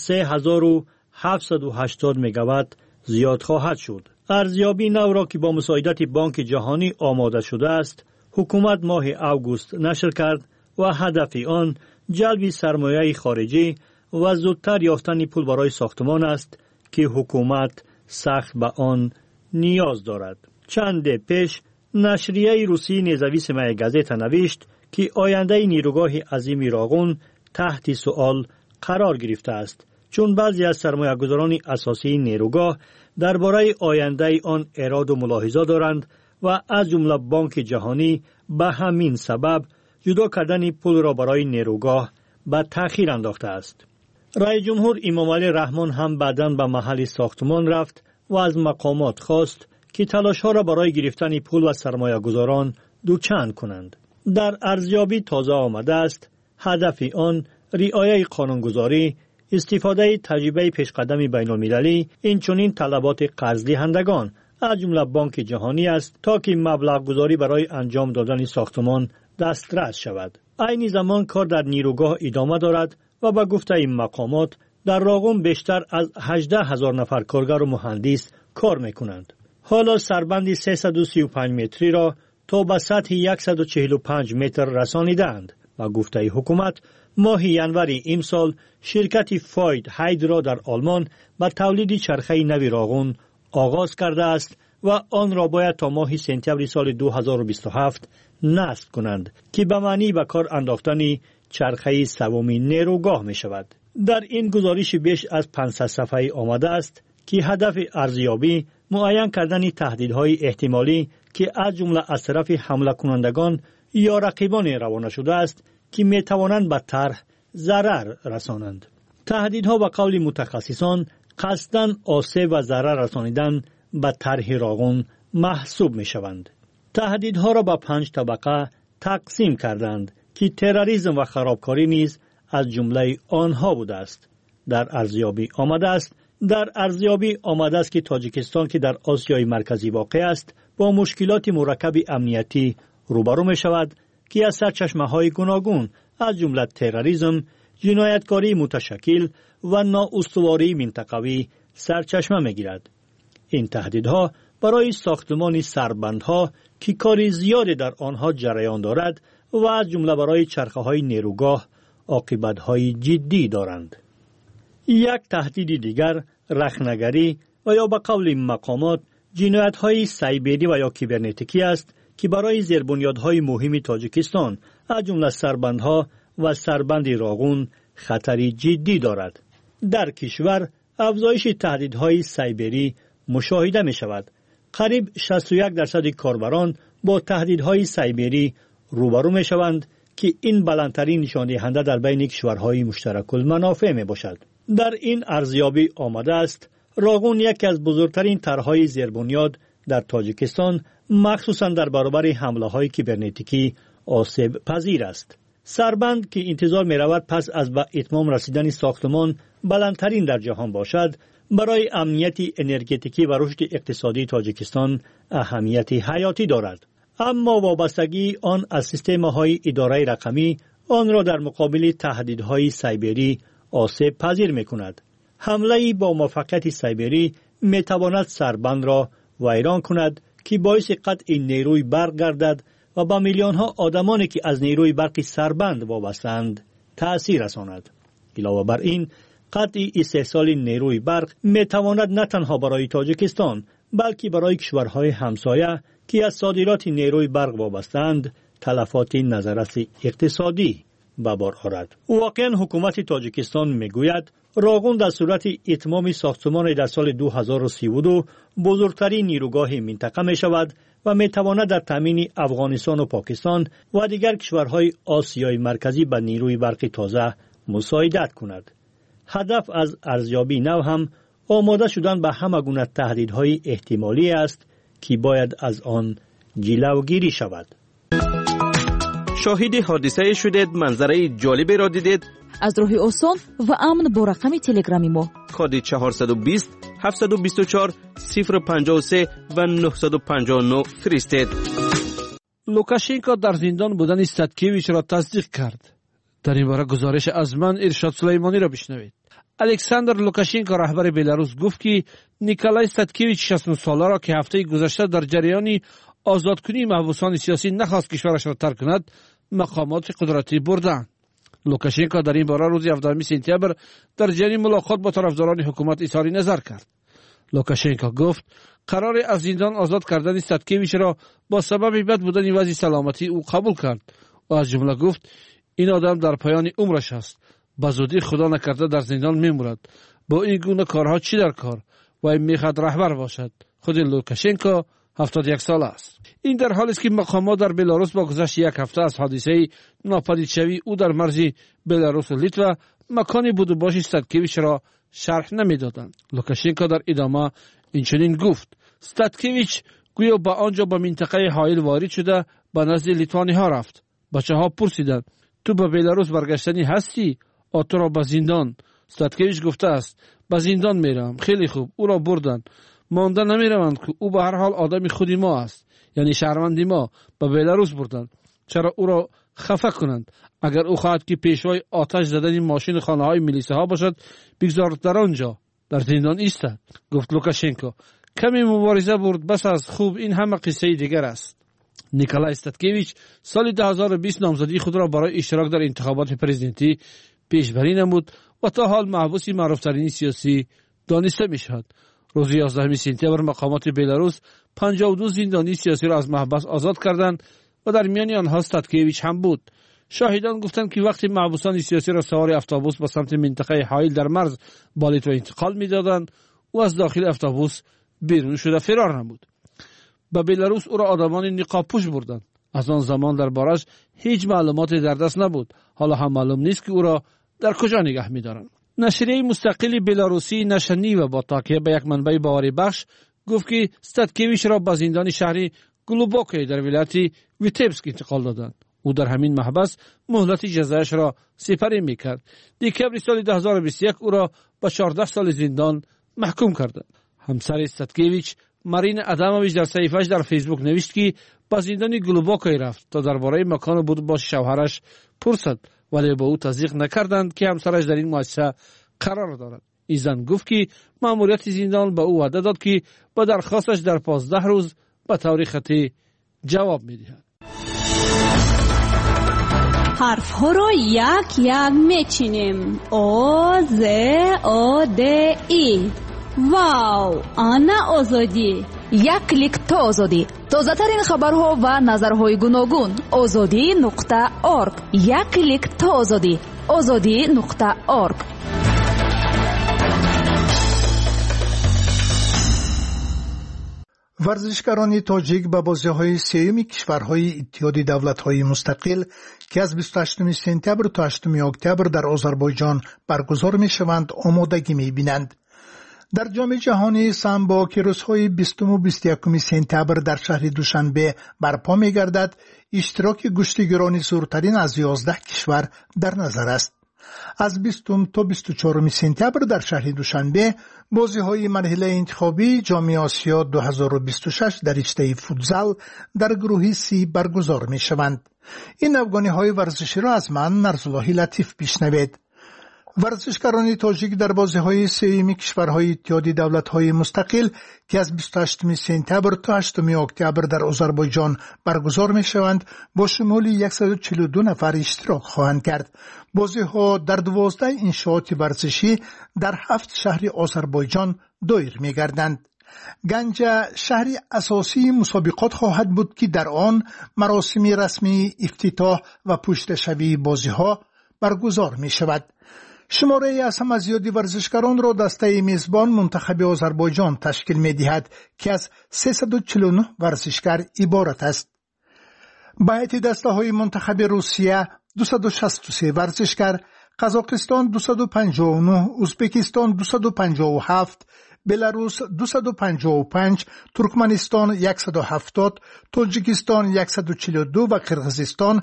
3780 مگاوات زیاد خواهد شد. ارزیابی نو را که با مساعدت بانک جهانی آماده شده است، حکومت ماه اوگوست نشر کرد و هدف آن جلب سرمایه خارجی و زودتر یافتن پول برای ساختمان است که حکومت سخت به آن نیاز دارد. چند پیش نشریه روسی نزویس مای گازت نوشت که آینده نیروگاه عظیم راغون تحت سؤال قرار گرفته است، چون بعضی از سرمایه‌گذاران اساسی نیروگاه درباره آینده آن اراده و ملاحظه دارند و از جمله بانک جهانی به همین سبب جدا کردن پول را برای نیروگاه به تأخیر انداخته است. رئیس جمهور امام علی رحمان هم بعداً به محل ساختمان رفت و از مقامات خواست که تلاش‌ها را برای گرفتن پول و سرمایه‌گذاران دوچند کنند. در ارزیابی تازه آمده است هدف آن رعایت قانونگذاری، استفاده تجربه پیشقدم بین‌المللی، اینچنین طلبات قرض دهندگان از جمله بانک جهانی است تا که مبلغ گذاری برای انجام دادن ساختمان دسترس شود. عین زمان کار در نیروگاه ادامه دارد و به گفته این مقامات در راغون بیشتر از 18,000 نفر کارگر و مهندس کار میکنند. حالا سربند 335 متری را تا به سطح 145 متر رسانیدند و گفته حکومت ماه ینور امسال شرکت فاید هایدرا در آلمان به تولید چرخه نوی راغون آغاز کرده است و آن را باید تا ماه سپتامبر سال 2027 نصب کنند که به معنی به کار انداختن چرخه سوم نیروگاه می شود. در این گزارش بیش از 500 صفحه‌ای آمده است که هدف ارزیابی معین کردن تهدیدهای احتمالی که از جمله از طرف حمله کنندگان یا رقیبان روانه شده است که می توانند به طرح ضرر رسانند. تهدیدها به قول متخصصان قصداً آسیب و ضرر رسانیدن به طرح راغون محسوب می شوند. تهدیدها را به 5 طبقه تقسیم کردند که تروریسم و خرابکاری نیز از جمله آنها بوده است. در ارزیابی آمده است که تاجیکستان که در آسیای مرکزی واقع است با مشکلات مرکب امنیتی روبرو می شود که از سرچشمه‌های گوناگون از جمله تروریسم، جنایتکاری متشکل و نااستواری منطقوی سرچشمه می‌گیرد. این تهدیدها برای ساختمان سربندها که کار زیادی در آنها جریان دارد و از جمله برای چرخه‌های نیروگاه عاقبت‌های جدی دارند. یک تهدید دیگر رخنه‌گری و یا به قول مقامات جنایت‌های سایبری و یا کیبرنتیکی است که برای زیربنیادهای مهم تاجیکستان از جمله سربندها و سربند راغون خطری جدی دارد. در کشور افزایش تهدیدهای سایبری مشاهده می شود. قریب 61% کاربران با تهدیدهای سایبری روبرو می شوند که این بلندترین نشان دهنده در بین کشورهای مشترک المنافع می باشد. در این ارزیابی آمده است راغون یکی از بزرگترین طرحهای زیربنیاد در تاجیکستان مخصوصاً در برابر حمله های کیبرنتیکی آسیب پذیر است. سربند که انتظار می رود پس از به اتمام رسیدن ساختمان بلندترین در جهان باشد، برای امنیت انرژتیکی و رشد اقتصادی تاجیکستان اهمیت حیاتی دارد. اما وابستگی آن از سیستم‌های اداره رقمی آن را در مقابل تهدیدهای سایبری آسیب پذیر می‌کند. حمله با موفقیت سایبری می‌تواند سربند را ویران کند که باعث قطع نیروی برق گردد و به میلیون‌ها آدمانی که از نیروی برق سربند وابسته‌اند تأثیر رساند. علاوه بر این، قطع استحصال نیروی برق می‌تواند نه تنها برای تاجیکستان بلکه برای کشورهای همسایه که از صادرات نیروی برق وابسته‌اند تلفات نظرات اقتصادی به بار آورد. واقعاً حکومت تاجیکستان میگوید راغون در صورت اتمام ساختمان در سال 2032 بزرگترین نیروگاه منطقه می شود و می تواند در تامین افغانستان و پاکستان و دیگر کشورهای آسیای مرکزی به نیروی برق تازه مساعدت کند. هدف از ارزیابی نو هم آماده شدن به همه گونه تهدیدهای احتمالی است که باید از آن جلوگیری شود. شاهد حادثه شدید، منظره جالبی را دیدید؟ از راه آسان و امن با رقم تلگرامی ما کد 420 724 053 و 959 فرستید. لوکاشنکو در زندان بودن استاتکیویچ را تصدیق کرد. در این باره گزارش از من ارشاد سلیمانی را بشنوید. الکساندر لوکاشنکو رهبر بلاروس گفت که نیکولای استاتکیویچ 60 ساله را که هفته گذشته در جریان آزادکنی محبوسان سیاسی نخواست کشورش را ترک کند مقامات قدرتی بردند. لوکاشنکو در این باره روز 17 سپتامبر در جریان ملاقات با طرفداران حکومت اظهار نظر کرد. لوکاشنکو گفت قرار از زندان آزاد کردن استاتکیویچ را با سبب بد بودن وضع سلامتی او قبول کرد و از جمله گفت این آدم در پایان عمرش است، به زودی خدا نکرده در زندان میمورد. با این گونه کارها چی در کار و این میخواد رهبر باشد. خود لوکاشنکو 71 ساله است. این در حالی است که مقامات در بلاروس با گذشت یک هفته از حادثه ناپدید شوی او در مرز بلاروس و لیتوا مکانی بود و باش استاتکیویچ را شرح نمیدادند. لوکاشنکو در ادامه اینچنین گفت استاتکیویچ گویا با آنجا به منطقه حائل وارد شده به نزد لیتوانی ها رفت. بچه ها پرسیدند تو به بلاروس برگشتنی هستی؟ تو را به زندان. استاتکیویچ گفته است به زندان میرم. خیلی خوب، او را بردن. مانده نمیروند که او به هر حال آدم خودی ما است، یعنی شهروندی ما. به بلاروس بردند. چرا او را خفه کنند؟ اگر او خواهد که پیشوای آتش زدن ماشین خانه های میلیسه ها باشد بگذارد در آنجا در زندان ایستد. گفت لوکاشنکو کمی مبارزه برد، بس از خوب، این همه قصه دیگر است. نیکولای استاتکیویچ سال 2020 نامزدی خود را برای اشتراک در انتخابات پرزیدنتی پیشبری نمود و تا حال محبوس معروفترین سیاسی دانسته می شود. روز 11 سپتامبر مقامات بلاروس 52 زندانی سیاسی را از محبس آزاد کردند و در میان آنها استاتکیویچ هم بود. شاهدان گفتند که وقتی محبوسان سیاسی را سوار اتوبوس به سمت منطقه حائل در مرز با لیتوا انتقال می‌دادند او از داخل اتوبوس بیرون شده فرار نمود. به بلاروس او را آدمان نقاب‌پوش بردند. از آن زمان در بارش هیچ معلوماتی در دست نبود. حالا هم معلوم نیست که او را در کجا نگه می‌دارند. نشریه مستقل بلاروسی نشنی و با تاکیه به یک منبع باوری بخش گفت که استاتکیویچ را به زندان شهری گلوبوکی در ولایت ویتبسک انتقال دادند. او در همین محبس مهلت جزایش را سپری میکرد. دکمبر سال 2021 او را به 14 سال زندان محکوم کردند. همسر استاتکیویچ مارین ادامویچ در صفحه‌اش در فیسبوک نوشت که به زندان گلوبوکی رفت تا درباره مکان بود با شوهرش پرسد، ولی با او تصدیق نکردند که همسرش در این مؤسسه قرار دارد. این زن گفت که ماموریت زندان به او وعده داد که با درخواستش در 15 روز به طور خطی جواب میدهد. حرف ها را یک یک میچینیم. او ز او د ای. واو، آنا آزادی. یک کلیک تا آزادی. تازه ترین خبرها و نظرهای گوناگون. azadi.org. یک کلیک تا آزادی. azadi.org. ورزشکاران تاجیک به بازی‌های سیوم کشورهای اتحاد دولت‌های مستقل که از 28 سپتامبر تا 8 اکتبر در آذربایجان برگزار می‌شوند آمادگی می‌بینند. در جام جهانی سامبو که روزهای 20 و 21 سپتامبر در شهر دوشنبه برپا می‌گردد، اشتراک گشتیگران زورترین از 11 کشور در نظر است. از 20 تا 24 سپتامبر در شهر دوشنبه بازی‌های مرحله انتخابی جام آسیا 2026 در رشته فوتزال در گروه سی برگزار می‌شوند. این افغانی‌های ورزشی را از من نرزاللهی لطیف بشنوید. ورزشکاران تاجیک در بازی‌های سه‌م کشورهای اتحادیه دولت‌های مستقل که از 28 سپتامبر تا 8 اکتبر در آذربایجان برگزار می‌شوند با شمول 142 نفر اشتراک خواهند کرد. بازی‌ها در 12 انشاءات ورزشی در 7 شهر آذربایجان دایر می‌گردند. گنجه شهری اساسی مسابقات خواهد بود که در آن مراسم رسمی افتتاح و پشتشوی بازی‌ها برگزار می‌شود. شماره از همه زیادی ورزشکاران را دسته میزبان منتخب آذربایجان تشکیل می‌دهد که از 349 ورزشکار عبارت است. به هیئت دسته‌های منتخب روسیه 263 ورزشکار، قزاقستان 259، ازبکستان 257، بلاروس 255، ترکمنستان 170، تاجیکستان 142 و قرقیزستان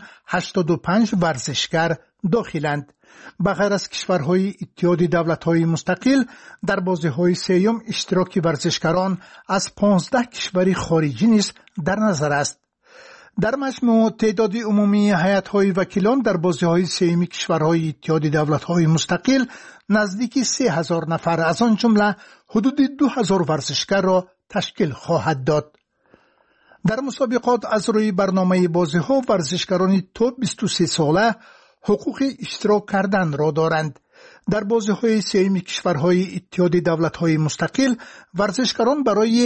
85 ورزشکار داخلند. بغیر از کشورهای اتحادیه دولت‌های مستقل در بازی‌های سه‌م اشتراک ورزشکاران از 15 کشور خارجی نیز در نظر است. در مجموع تعداد عمومی هیئت‌های وکیلان در بازی‌های سه‌م کشورهای اتحادیه دولت‌های مستقل نزدیک 3000 نفر از آن جمله حدود 2000 ورزشکار را تشکیل خواهد داد. در مسابقات از روی برنامه بازی‌ها ورزشکاران تا 23 ساله حقوق اشتراک کردن را دارند. در بازی‌های سه‌م کشورهای اتحادیه دولت‌های مستقل ورزشکاران برای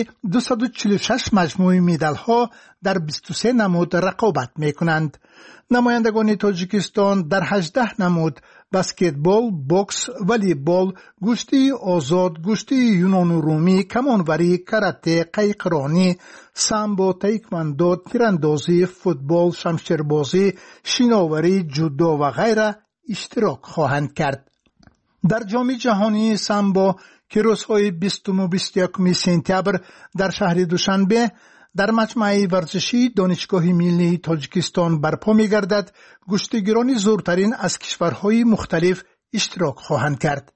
246 مجموعه مدال‌ها در 23 نمود رقابت می‌کنند. نمایندگان تاجیکستان در 18 نمود بسکتبال، بوکس، والیبال، گشتی آزاد، گشتی یونان رومی، کمانوری، کاراته، قایقرانی، سامبو، تایکواندو، تیراندازی، فوتبال، شمشیربازی، شیناوری، جودو و غیره اشتراک خواهند کرد. در جام جهانی سامبو که روزهای 20 و 21 سپتامبر در شهر دوشنبه در مجمع ورزشی دانشگاه ملی تاجیکستان برپا می‌گردد، گشتیگران زورترین از کشورهای مختلف اشتراک خواهند کرد.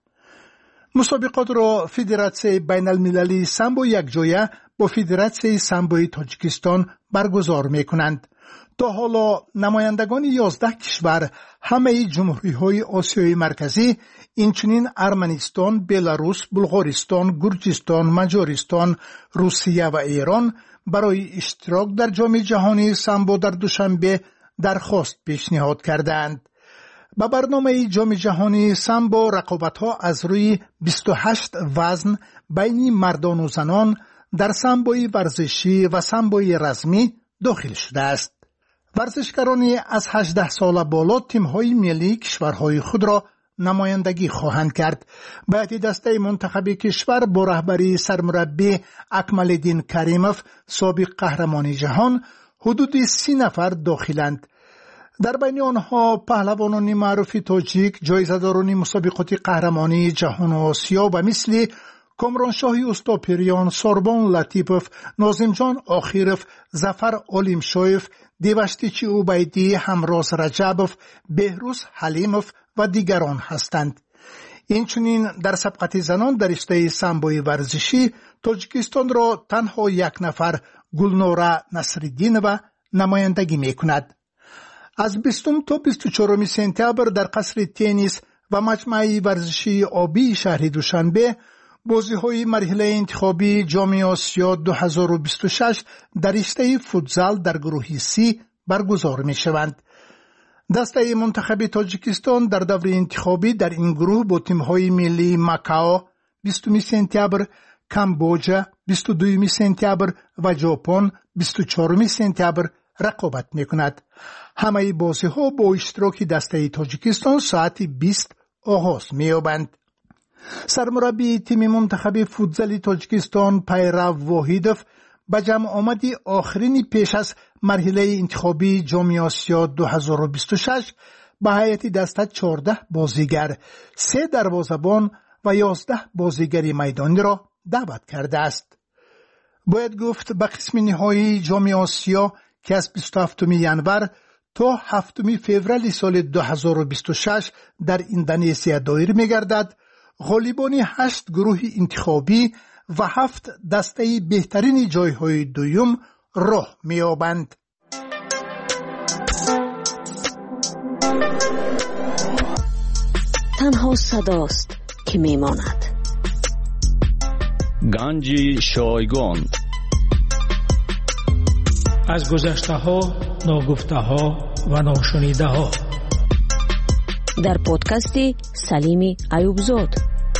مسابقات را فدراسیون بین المللی سامبو یکجایه با فدراسیون سامبوی تاجیکستان برگزار می‌کنند. تا حالا نمایندگان 11 کشور همه جمهوری‌های آسیای مرکزی اینچنین ارمنستان، بلاروس، بلغارستان، گرجستان، مجارستان، روسیه و ایران برای اشتراک در جام جهانی سامبو در دوشنبه درخواست پیشنهاد کردند. با برنامه جام جهانی سامبو رقابت‌ها از روی 28 وزن بین مردان و زنان در سامبوی ورزشی و سامبوی رزمی داخل شده است. ورزشکارانی از 18 سال بالا تیم‌های ملی کشورهای خود را نمایندگی خواهند کرد. باید دسته منتخب کشور با رهبری سرمربی اکمال‌الدین کریموف سابق قهرمان جهان حدود 30 نفر داخلند. در بین آنها پهلوانان معروف تاجیک، جایزه‌داران مسابقات قهرمانی جهان و آسیا و مثل کامرانشاهی استاپریان، سوربان لطیپوف، ناظم جان آخیروف، ظفر علیمشایف، دیوشتیچی عبیدی، همراز رجبوف، بهروز حلیموف و دیگران هستند. اینچنین در سبقت زنان در رشته سامبوی ورزشی تاجیکستان را تنها یک نفر گلنوره نصرالدینова نمایندگی میکند. از 20 تا 24 سپتامبر در قصر تنیس و مجمع ورزشی آبی شهر دوشنبه بازی‌های مرحله انتخابی جام آسیا 2026 در رشته فوتزال در گروه سی برگزار می‌شوند. دسته منتخب تاجیکستان در دور انتخابی در این گروه با تیم‌های ملی ماکائو 20 سپتامبر، کامبوجا 22 سپتامبر و ژاپن 24 سپتامبر رقابت می‌کند. همه بازی‌ها با اشتراک دسته تاجیکستان ساعت 20 آغاز می‌یابند. سرمربی تیم منتخب فوتزال تاجیکستان پیرو واحیدوف به جمع آمدی آخرین پیش از مرحله انتخابی جام آسیا 2026 به هیئت دسته 14 بازیگر، 3 دروازه‌بان و 11 بازیگر میدانی را دعوت کرده است. باید گفت به قسم نهایی جام آسیا که از 27 ژانویه تا 7 فوریه سال 2026 در اندونزیا دایر می‌گردد، غالبان 8 گروه انتخابی و 7 دسته بهترین جایهای دوم راه می‌یابند. تنها صداست که میماند. گنج شایگان. از گذشته ها، ناگفته ها و ناشنیده ها. در پادکست سلیم ایوبزاد.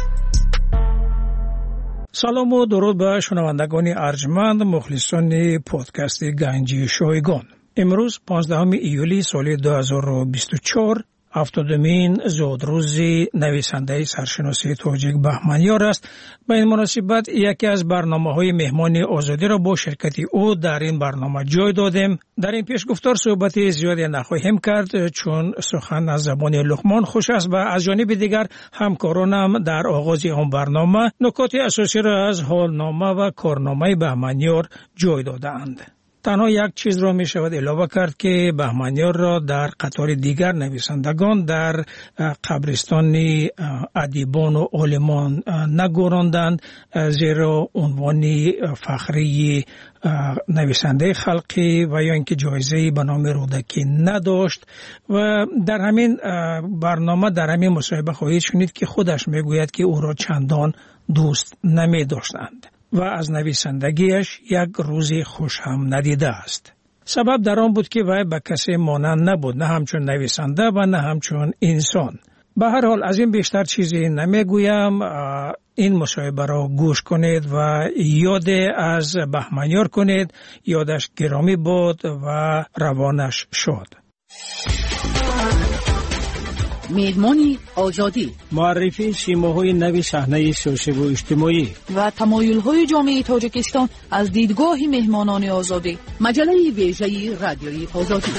سلام و درود به شنوندگان ارجمند مخلصان پادکست گنج شایگان. امروز 15 ایولی سال 2024 هفتادمین زودروز نویسنده سرشناسی تاجیک بهمنیار است. به این مناسبت یکی از برنامه‌های مهمان آزادی را با شرکت او در این برنامه جای دادیم. در این پیشگفتار صحبت زیادی نخواهیم کرد چون سخن از زبان لقمان خوش است و از جانب دیگر همکارانم در آغاز آن برنامه نکات اساسی را از حالنامه و کارنامه بهمنیار جای دادند. تنها یک چیز را می شود علاوه کرد که بهمنیار را در قطار دیگر نویسندگان در قبرستان ادیبان و عالمان نگذراندند، زیرا عنوان فخری نویسنده خلقی و یا اینکه جایزه به نام رودکی نداشت. و در همین برنامه در همین مصاحبه خواهید شنید که خودش می گوید که او را چندان دوست نمی داشتند و از نویسندگیش یک روزی خوش هم ندیده است. سبب در آن بود که وی به کسی مانند نبود، نه همچون نویسنده و نه همچون انسان. به هر حال از این بیشتر چیزی نمیگویم. این مصاحبه را گوش کنید و یاد از بهمنیار کنید. یادش گرامی بود و روانش شاد. مهمانی آزادی، معرفی شیماهای نوی صحنه سیاسی و اجتماعی و تمایل‌های جامعه تاجیکستان از دیدگاه مهمانان آزادی. مجله ویژه رادیویی آزادی.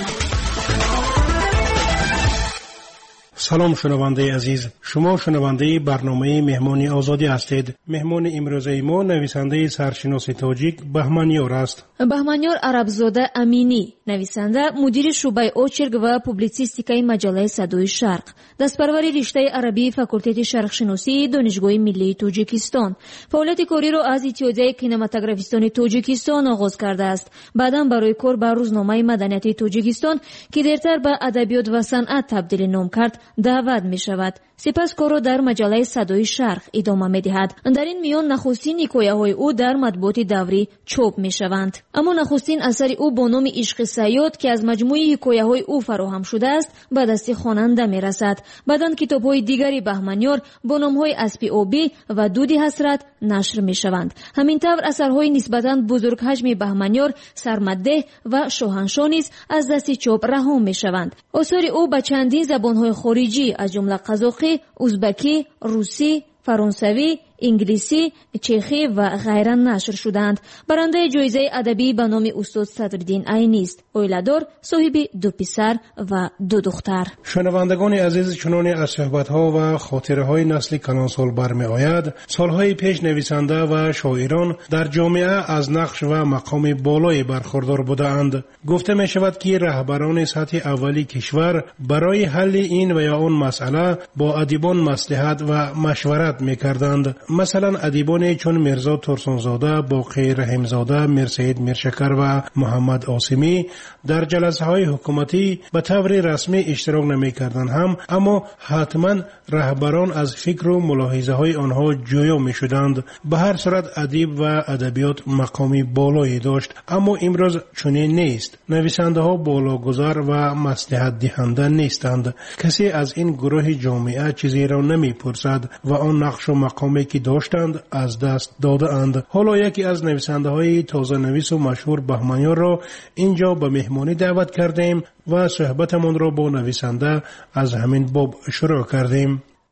سلام شنونده عزیز، شما شنونده برنامه مهمانی آزادی هستید. مهمان امروزه ما نویسنده سرشناسی تاجیک بهمنیار است. بهمنیار عربزاده امینی، نویسنده، مدیر شعبه اوچرگ و پوبلیسیستیکای مجله صدای شرق، دستپروری رشته عربی فاکولته شرق شناسی دانشگاه ملی تاجیکستان. فعالیت کاری را از اتحادیه کینماتوگرافیستان تاجیکستان آغاز کرده است. بعداً برای کار به روزنامه مدنیت تاجیکستان که دیرتر به ادبیات و صنعت تبدیل نام کرد دعوت می شود. سپس کار را در مجله صدای شرق ادامه می دهد. در این میان نخستین حکایه های او در مطبوعات دوری چاپ می شوند. اما نخستین اثر او با نام عشق صیاد که از مجموعه حکایه های او فراهم شده است به دست خواننده می رسد. بعداً کتاب های دیگری بهمنیار با نام های اسب آبی و دود حسرت نشر می شوند. همینطور اثرهای نسبتاً بزرگ حجم بهمنیار سرمده و شاهنشاه نیز از دست چاپ رها می شوند. آثار او به چندین زبان‌های خارجی از جمله قزاقی، ازبکی، روسی، فرانسوی، انگلیسی، چخی و غیره نشر شدند. برنده جایزه ادبی به نام استاد صدرالدین عینی است. اویله‌دار، صاحب 2 پسر و 2 دختر. شنوندگان عزیز، چنان از صحبت‌ها و خاطره‌های نسل کلانسال برمی آید، سالهای پیش نویسنده و شاعران در جامعه از نقش و مقام بالایی برخوردار بودند. گفته می شود که رهبران سطح اولی کشور برای حل این و یا آن مسئله با ادیبان مصلحت و مشورت می‌کردند. مثلا ادیبان چون میرزا ترسانزاده، باقی رحیمزاده، میرسید میرشکر و محمد عاصمی در جلسه های حکومتی به طور رسمی اشتراک نمی کردند هم، اما حتما رهبران از فکر و ملاحظه های آنها جویا می شدند. به هر صورت ادیب و ادبیات مقامی بالایی داشت، اما امروز چنین نیست. نویسنده ها بالاگذار و مصلحت دهنده نیستند. کسی از این گروه جامعه چیزی را نمی پرسد و آن نقش و مقامی که داشتند از دست داده اند. حالا یکی از نویسنده های تازه نویس و مشهور بهمنیار را اینجا به مهمانی دعوت کردیم و صحبتمان را با نویسنده از همین باب شروع کردیم.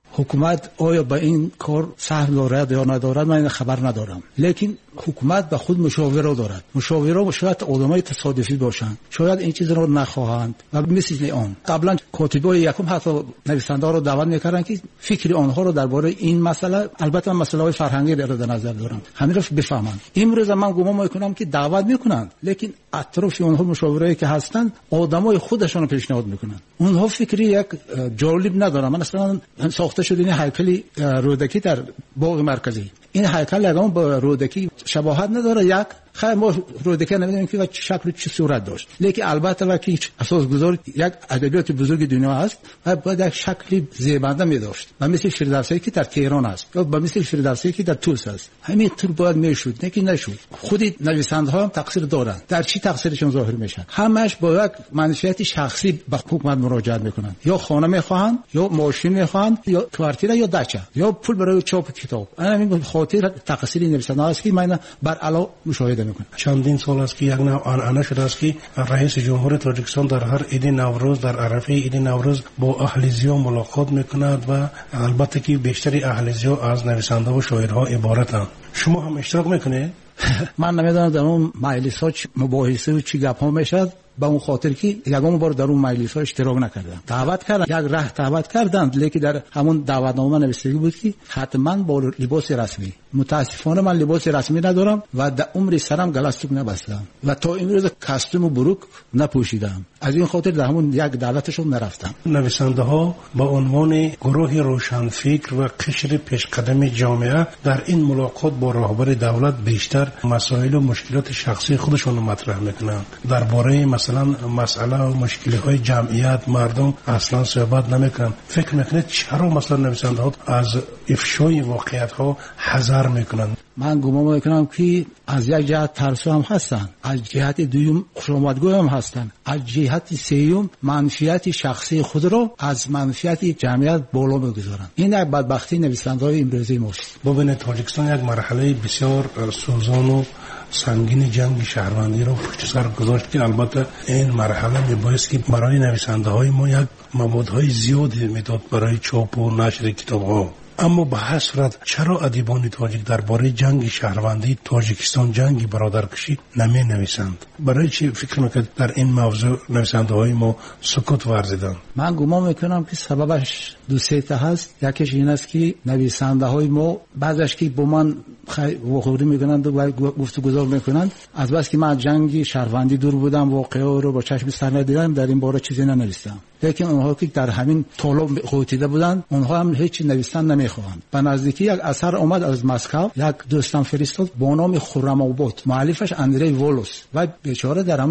حکومت آیا به این کار سهم دارد یا ندارد من خبر ندارم، لیکن حکومت به خود مشاوره دارد. مشاوره شاید آدمای تصادفی باشند، شاید این چیز را نخواهند و مثل آن قبلا کاتبای یکم حتی نویسنده رو دعوت میکردن که فکر آنها رو درباره این مسئله، البته مسائل فرهنگی در نظر دارم، همین رو بفهمند. امروز من گمان میکنم که دعوت میکنند، لیکن اطراف اونها مشاوره‌ای که هستند آدمای خودشون رو پیشنهاد میکنند. اونها فکری یک جالب ندارن. من اصلا ساخته شده این هیکل رودکی در باغ مرکزی، این هیکل یگان با رودکی شباهت نداره. یک خیر ما رودکی نمیدونیم که شکل چه صورت داشت، لیکن البته وقتی اساس گذار یک ادبیات بزرگ دنیا است و باید یک شکلی زیبنده می داشت و مثل فردوسی که در تهران است یا مثل فردوسی که در توس است، همین طور باید میشد، لیکن نشد. خود نویسنده ها هم تقصیر دارند. در چی تقصیرشون ظاهر میشه؟ همش با یک منشأت شخصی به حکومت مراجعه میکنند، یا خانه میخواهند یا ماشین میخواهند یا کوارتیر یا دچه یا پول برای چاپ کتاب. همین خاطر تقصیر نویسنده است که من بر علا مشاهده میکنم. چندین سال است که یک نوع آنعنه شده است که رئیس جمهور تاجیکستان در هر عید نوروز، در عرفه عید نوروز با اهلیزی‌ها ملاقات میکند و البته که بیشتری اهلیزی‌ها از نویسنده و شاعرها عبارتند. شما هم اشتراک میکنید؟ من نمیدونم در اون مجلس‌ها مباحثه و چی گپ‌ها میشد، با اون خاطر که یگام بار در اون مجلس‌ها اشتراک نکردم. دعوت کردن، یک راه دعوت کردند، لیکن در همون دعوتنامه نوشته بود که حتما با لباس رسمی. متاسفانه من لباس رسمی ندارم و در عمر سرم گلستوک نبستم و تا امروز کاستوم و بروک نپوشیدم. از این خاطر در همون یک دعوتشون نرفتم. نویسنده ها با عنوان گروه روشنفکر و قشر پیشقدم جامعه در این ملاقات با رهبر دولت بیشتر مسائل و مشکلات شخصی خودشون رو مطرح میکنند. درباره مثلا مسئله و مشکلات جمعیت مردم اصلا صحبت نمیکنند. فکر میکنید چرا مثلا نویسنده ها از افشای واقعیت ها حذر میکنند؟ من گمان میکنم که از یک جهت ترسو هم هستن، از جهت دوم خوشامدگو هم هستن، از جهت سوم منفعت شخصی خود را از منفعت جمعیت بالا میگذارن. این یک بدبختی نویسنده‌های امروزی ماست. ببینید تاجیکستان یک مرحله بسیار سوزان و سنگین جنگ شهروندی رو پشت سر گذاشت که البته این مرحله میبایست که برای نویسنده های ما یک موادهای زیادی میداد برای چاپ و نشر کتاب ها. اما به هر صورت چرا ادیبان تاجیک درباره جنگ شهروندی تاجیکستان، جنگ برادرکشی نمی نویسند؟ برای چی فکر میکنید در این موضوع نویسنده های ما سکوت ورزیدند؟ من گمان میکنم که سببش دو سه تا هست. یکیش این است که نویسنده های ما بعضش که با من وقوری میکنند و گفتگو میکنند، از بس که من جنگ شهروندی دور بودم، واقعه رو با چشم سر ندیدم، در این باره چیزی ننوشتم. لیکن اونها که در همین طالب قوتیده بودند، اونها هم هیچ نوشتن نمیخواهند. به نزدیکی یک اثر اومد از مسکو، یک دوستم فرستاد با نام خرم آباد، مؤلفش اندری وولوس و بیچاره در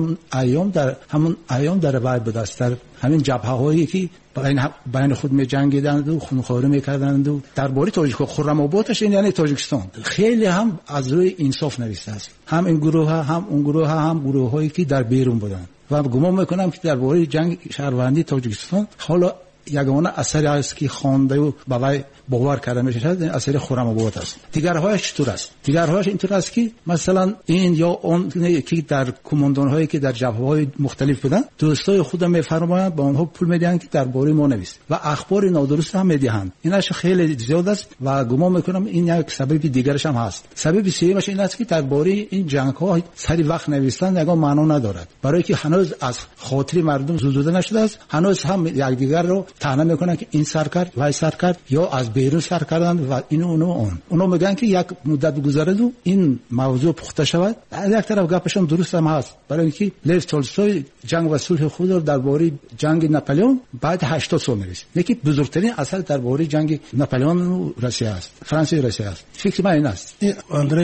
همون ایام در وای بود است، در همین جبهه‌هایی که بین خود می جنگیدند و خونخواری میکردند و درباره تاجیک خرم آبادش این یعنی تاجیکستان خیلی هم از روی انصاف نوشته است، هم این گروه هم اون گروه هم گروه‌هایی که در بیرون بودند. و گمان میکنم که درباره جنگ شهروندی تاجیکستان حالا یگانه اثری است که خوانده و باور باور کرده میشه شاید اثر خرم آباد است. دیگرهایش چطور است؟ دیگرهایش اینطور است که مثلا این یا اون که در کماندان‌هایی که در جبهه‌های مختلف بودن دوستای خودم میفرمایند با اونها پول میدهند که درباره ما نویس و اخبار نادرست هم میدهند. اینش خیلی زیاد است و گمان میکنم این یک سبب دیگرش هم هست. سبب سومش این است که درباره این جنگ‌ها سری وقت نوشتن یگان معنا ندارد، برای که هنوز از خاطر مردم زدوده نشده است. هنوز هم یکدیگر رو طعنه میکنن که این سر کرد وای سر کرد یا از بیرون سر کردن و اینو اونو میگن که یک مدت گذرد و این موضوع پخته شود. از یک طرف گپشون درست هم هست، برای اینکه لیو تولستوی جنگ و صلح خود رو درباره جنگ ناپلئون بعد 80 سال نوشت. یکی بزرگترین اثر درباره جنگ ناپلئون و روسیه است، فرانسه و روسیه است. فکر من این است. اندری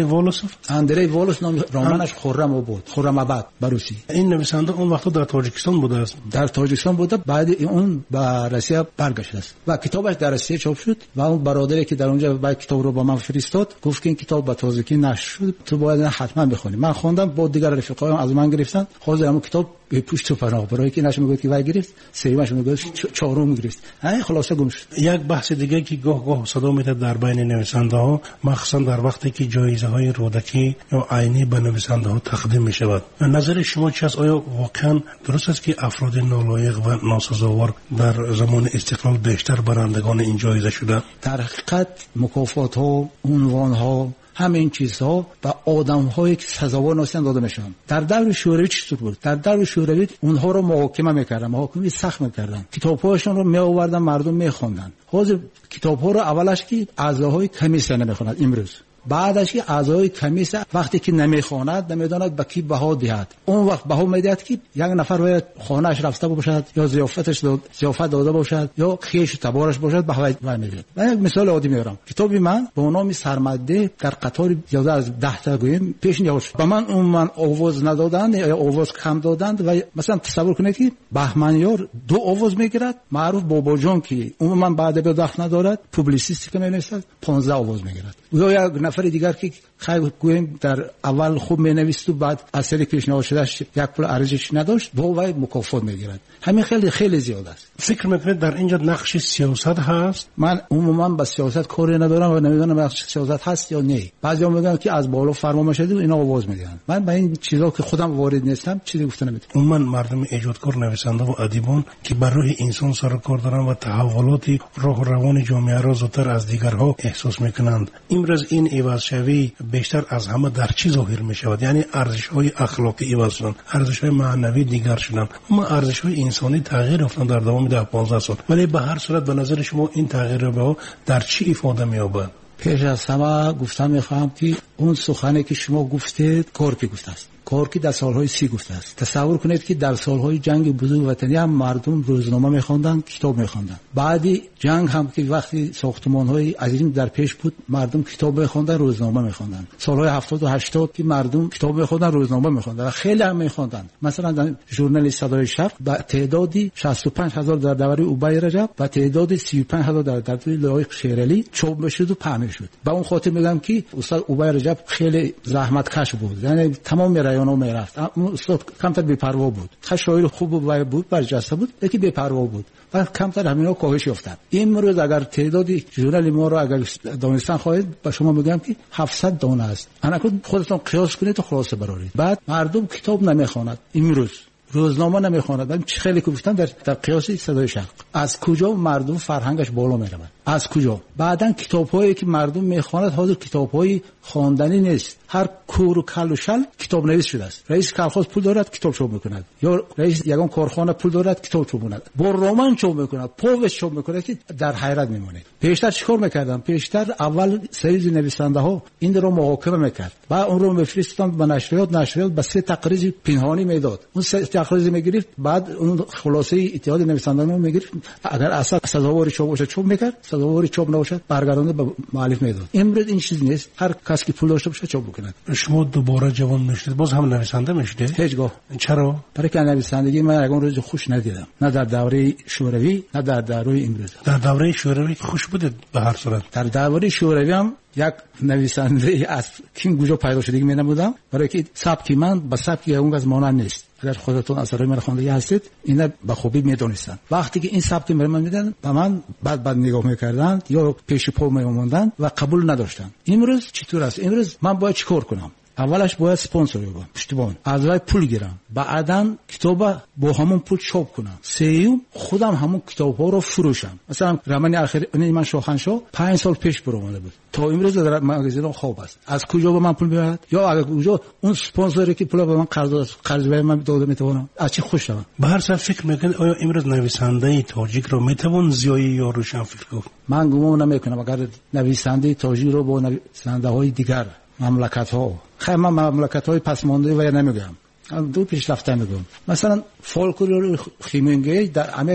وولوس نام رمانش خرم آباد بروسی. این نویسنده اون وقت در تاجیکستان بوده است. در تاجیکستان بوده، بعد اون به روسیه برگشت است و کتابش در روسیه چاپ شد و اون برادری که در اونجا بعد کتاب رو با من فرستاد گفت که این کتاب به تازگی نشر شد، تو باید حتما بخونی. من خوندم، با دیگر رفیقایم از من گرفتن، حاضر همون کتاب به پشت و پناه برای که نشه میگه که وای گرفت سومش میگه چهارم گرفت خلاصه گم شد. یک بحث دیگه که گاه صدا میاد در بین نویسنده ها، مخصوصا در وقتی که جایزه های رودکی یا عینی به نویسنده ها تقدیم می شود، نظر شما چی است؟ آیا واقعا درست است که افراد نالایق و ناسزاوار در زمان استقلال بیشتر برندگان این جایزه شده؟ در حقیقت مکافات ها، عنوان ها، همین چیزها به آدم‌هایی که سزاوار نیستند داده میشن. در دور شوروی چطور بود؟ در دور شوروی اونها رو محاکمه میکردن، محاکمه سخت میکردن، کتاب‌هاشون رو میآوردن مردم میخوندن. حاضر کتاب‌ها رو اولش که اعضای کمیسیون نمیخونند، امروز بعدش که اعضای کمیسیون وقتی که نمیخواند نمیداند به کی بها دهد، اون وقت بها میدهد که یک نفر باید خانه‌اش رفته باشد یا ضیافت داده باشد یا خیش تبارش باشد بها میدهد. من یک مثال عادی میارم. کتابی من با نام سرمده در قطار زیاده از 10 تا گویم پیش نیاورد. به من آواز ندادند یا آواز کم دادند و مثلا تصور کنید که بهمنیار 2 آواز میگیرد، معروف بابا جان که عموما بعد به دخل ندارد، پوبلیسیستی که مینویسد 15 آواز میگیرد. یا یک نفر دیگر که خیلی گویم در اول خوب مینویسد و بعد اثر پیشنهاد شدهش یک پول ارزش نداشت، با وای مکافات میگیرد. همین خیلی زیاد است. فکر میکنید در اینجا نقش سیاست هست؟ من عموما با سیاست کاری ندارم و نمیدونم نقش سیاست هست یا نه. بعضیا میگن که از بالا فرمان شده و اینا آواز میدن. من با این چیزا که خودم وارد نیستم چیزی گفته نمیتونم. عموما مردم ایجادکار، نویسنده و ادیبان که بر روح انسان سر کار دارن و تحولات روح و روان جامعه را زودتر از دیگرها احساس میکنند، امروز این عوض شوی بیشتر از همه در چی ظاهر میشود؟ یعنی ارزش‌های اخلاقی عوض شدن، ارزش‌های معنوی دیگر شدن، اما ارزش‌های انسانی تغییر افتاد در دوام 10-15 سال. ولی به هر صورت به نظر شما این تغییر به در چی ifade می‌یابد؟ پیش از همه گفتم میخوام که اون سخنی که شما گفتید کورکی گفته است، کورکی در سالهای 30 گفته است. تصور کنید که در سالهای جنگ بزرگ وطنی هم مردم روزنامه میخواندن، کتاب میخواندن. بعدی جنگ هم که وقتی ساختمان‌های عظیم در پیش بود، مردم کتاب میخواندن، روزنامه میخواندن. سالهای 70 و 80 که مردم کتاب میخواندن، روزنامه میخواندن و خیلی هم میخواندن. مثلا در ژورنال صدای شرق با تعدادی 65000 در دوره اوبای رجب و تعدادی 35000 در دوره لایق شیرالی چاپ میشد و پهن میشد. با اون خاطر میگم که استاد اوبای رجب خیلی زحمتکش بود، یعنی تمام رایانو میرفت. اون استاد کمتر بی‌پروا بود، شاعر خوب بود، برجسته بود، یکی بی‌پروا بود و کمتر همینا کاهش یافت. امروز اگر تعدادی ژورنال ما رو اگر دانستان خواهید، با شما میگم که 700 دانه است. انا خودتون قیاس کنید و خلاصه برارید. بعد مردم کتاب نمیخواند، امروز روزنامه نمیخواند. من خیلی گفتم در قیاس صدای شرق از کجا مردم فرهنگش بالا میره؟ از کجا؟ بعدن کتاب‌هایی که مردم میخواند حاضر کتاب‌های خواندنی نیست، هر کور و کل و شل کتاب نویس شده است. رئیس کارخانه پول دارد کتاب چاپ میکند، یا رئیس یگان کارخانه پول دارد کتاب چاپ میکند، با رمان چاپ میکند، پوست چاپ میکند که در حیرت میمونه. پیشتر چیکار میکردن؟ پیشتر اول سری نویسنده ها این رو محاکمه میکرد، بعد اون رو میفرستند به نشریات به 3 تقریر پنهانی میداد. اون 3 تقریر میگرفت، بعد اون خلاصه اتحاد نویسندگان میگرفت، اگر اصلا سزاوار چاپ باشه چاپ میکرد، سزاوار چاپ نباشه برگردانده به مؤلف میداد. امروز این چیز نیست، هر کسی که پول داشته باشه چاپ بکنه. شما دوباره جوان میشید، باز هم نویسنده میشید؟ هیچگاه. چرا؟ برای که نویسندگی من یگان روز خوش ندیدم، نه در دوره شوروی نه در دوره امروز. در دوره شوروی خوش بوده به هر صورت. در دوره شوروی هم یک نویسنده از کیم گوجا پیدا شده که نبودم، برای که سبک من با سبک اون از مانند نیست. اگر خودتون اثرای من خوانده هستید اینا به خوبی میدونستان. وقتی که این سبک من میدن به من بعد نگاه میکردن یا پیش پا میموندن و قبول نداشتن. امروز چطور است؟ امروز من باید چیکار کنم؟ اولش باید اسپانسر بگم، پشتیبان از وای پول گیرم، بعداً کتاب با همون پول چاپ کنم، سوم خودم همون کتاب‌ها رو فروشم. مثلا رمان اخیر من شاهنشاه 5 سال پیش برآمده بود، تا امروز در مغازه خواب است. از کجا به من پول میاد؟ یا اگر کجا اون اسپانسری که پول به من قرض به من داده میتونم از چی خوش شوم؟ به هر صورت فکر میکنید آیا امروز نویسنده تاجیک رو میتوان زیایی یا روشن فکر کنه؟ من گمان نمیکنم اگر نویسنده تاجیک رو با نویسنده‌های دیگر مملکت‌ها، خیلی من مملکت‌های پسمانده و نمیگم، دو پیشرفته میگم. مثلا فولکلور خیمنگی در امریکا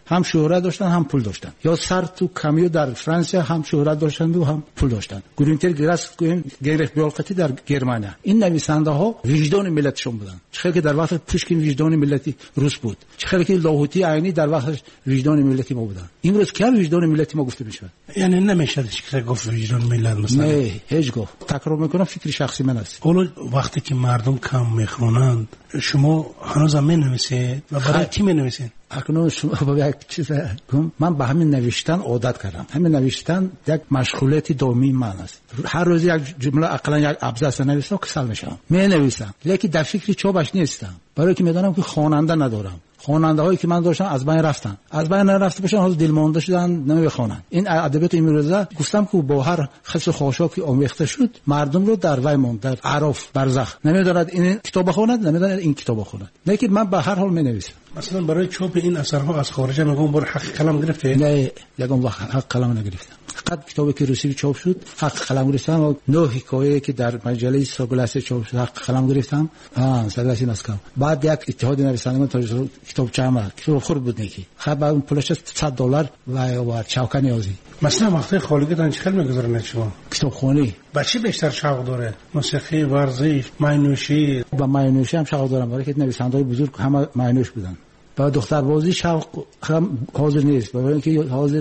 هم شهرت داشتن هم پول داشتن. یا سر تو کامیو در فرانسه هم شهرت داشتن و هم پول داشتن. گرینتر گراس گنرخ بیالقتی در گرمانیا. این نویسنده ها وجدان ملتشون بودن. چه که در وقت پوشکین وجدان ملتی روس بود، چه که لاهوتی عینی در وقت وجدان ملتی ما بودن. امروز که وجدان ملتی ما گفته میشه، یعنی نمیشه که گفت وجدان ملت مثلا. نه هیچ گفت. تکرار میکنم، فکر شخصی من است. اول وقتی که مردم کم میخونند شما هنوز هم مینویسید و برای کی مینویسید؟ اکنون شما با یک چیز من به همین نوشتن عادت کردم. همین نوشتن یک مشغولیت دائمی من است. هر روز یک جمله اقلا یک ابزاس نویسم کسل میشم، می نویسم، لیکن در فکر چوبش نیستم، برای که میدونم که خواننده ندارم. خواننده هایی که من داشتم از بین رفتن، از بین رفته باشن، حالا دلمانده شدن، نمیخوانن. این ادبیات امروزه گفتم که با هر خص خاشاکی آمیخته شد، مردم رو در وی ماند، در عرف برزخ، نمیداند این کتاب بخوند، نمیداند این کتاب بخوند. لیکن من به هر حال مینویسم. مثلا برای چاپ این اثرها از خارج میگم برای حق قلم گرفته؟ نه، یگان وقت حق قلم نگرفتم. فقط کتابی که روسی چاپ شد حق قلم گرفتم و 9 حکایه که در مجله ساگلاسه چاپ شد حق قلم گرفتم. ساگلاسی مسکو. بعد یک اتحاد نویسندگان تا کتاب چهار کتاب خورد بود نیکی. خب اون پولش $100 و چاوکا نیازی. مثلا وقتی خالگیتان چه خیلی میگذارن شما؟ کتابخوانی. بچه بیشتر شوق داره؟ موسیقی، ورزش، معنوشی. با معنوشی هم شوق دارم، برای که نویسنده‌های بزرگ همه معنوش بودن. با دختر بازی شوق هم حاضر نیست، برای اینکه حاضر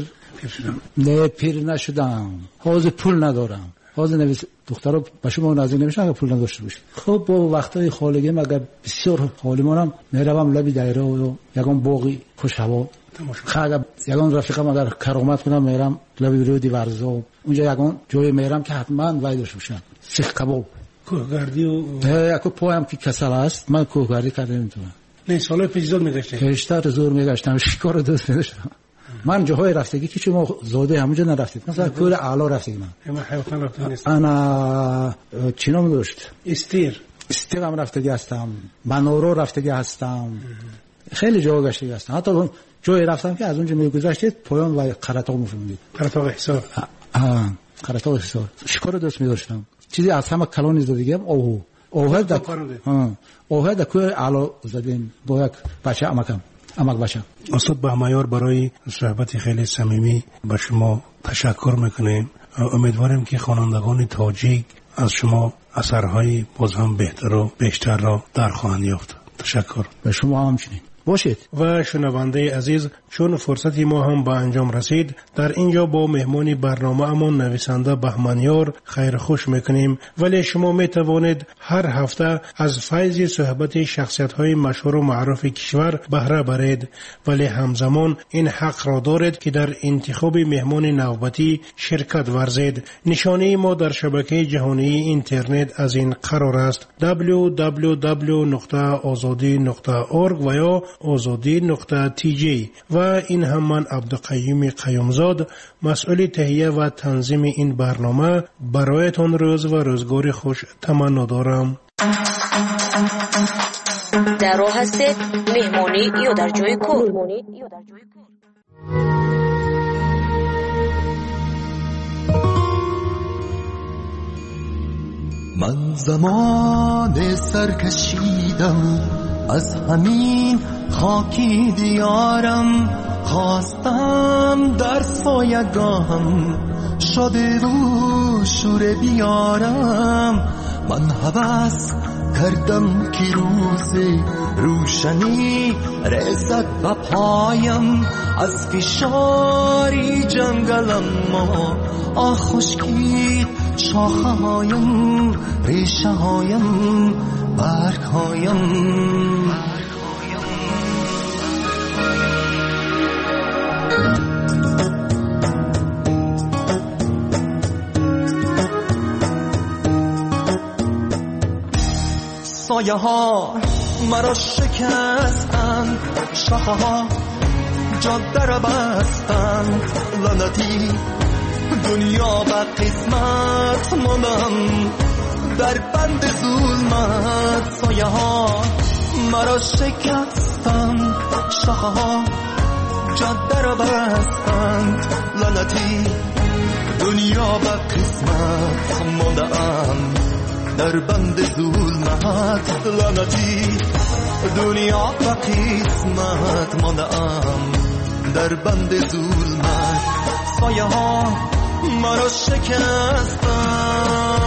نه پیر نشدم، حاضر پول ندارم. حاضر نویس دخترها به شما نازل نمیشن اگه پول نداشته باشه. خب با وقتای خالگی مگر بسیار حالیمونم میروم لبی دایره و یگان باقی خوش هوا خاله یگان رفیقم اگر کرامت کنم میرم لبی رودی ورزا، اونجا یگان جای میرم که حتما وای داشته باشم. سیخ کباب، کوهگردی و یکو پایم که کسل است، من کوهگردی کردم نمیتونم. نه سال پیش زور میگشتم، پیشتر زور میگشتم، شکار دوست می‌داشتم. من جاهای رفتگی که شما زاده همونجا نرفتید، مثلا کوه اعلا رفتید. من حیوان رفتم نیست. انا چینام داشت استیر هم رفتگی هستم، منورو رفتگی هستم، خیلی جا گشتگی هستم. حتی جایی رفتم که از اونجا میگذشتید پایان و قرطاق میفهمید. قرطاق حصار. قرطاق حصار. شکار دوست می‌داشتم. چیزی از همه کلان زدگیم اوه در کوه اعلا زدیم با یک بچه امکم. استاد بهمایار برای صحبت خیلی صمیمی به شما تشکر میکنیم. امیدواریم که خوانندگان تاجیک از شما اثرهای باز هم بهتر و بیشتر را در خواهند یافت. تشکر. به شما همچنین باشید. و شنونده عزیز، چون فرصتی ما هم به انجام رسید، در اینجا با مهمان برنامه امان نویسنده بهمانیار خیر خوش میکنیم. ولی شما میتوانید هر هفته از فیض صحبت شخصیت های مشهور و معروف کشور بهره برید، ولی همزمان این حق را دارید که در انتخاب مهمان نوبتی شرکت ورزید. نشانه ما در شبکه جهانی اینترنت از این قرار است: www.azadi.org و یا azadi.tj. و این هم من عبدالقیوم قیومزاد، مسئول تهیه و تنظیم این برنامه، برایتان روز و روزگار خوش تمنا دارم. در راه هستید مهمانی یا در جای کار. من زمان سرکشیدم از همین خاکی دیارم، خواستم در سایگاهم شده و شور بیارم. من هوس کردم که روز روشنی رسد به پایم، از فشاری جنگلم ما خشکید شاخه هایم، ریشه هایم، برگ هایم. سایه ها مرا شکستند، شاخه ها جاده را بستند، لعنتی دنیا به قسمت ماندم در بند ظلمت. سایه ها مرا شکستند، شاخه ها جاده را بستند، لعنتی دنیا به قسمت ماندم در بند ظلمت. لعنتی دنیا به قسمت ماندم در بند ظلمت سایه ها مرا شکستن.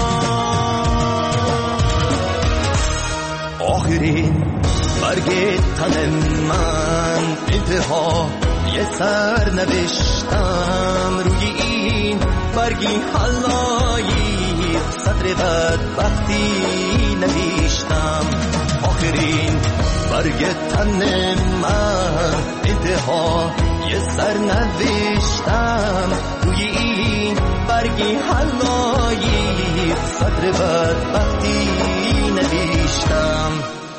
آخرین برگ تن من انتها یه سر نوشتم روی این برگی حلایی صدر بدبختی نوشتم. آخرین برگ تن من انتها یه سر نوشتم روی این برگی حلایی صدر بدبختی نوشتم.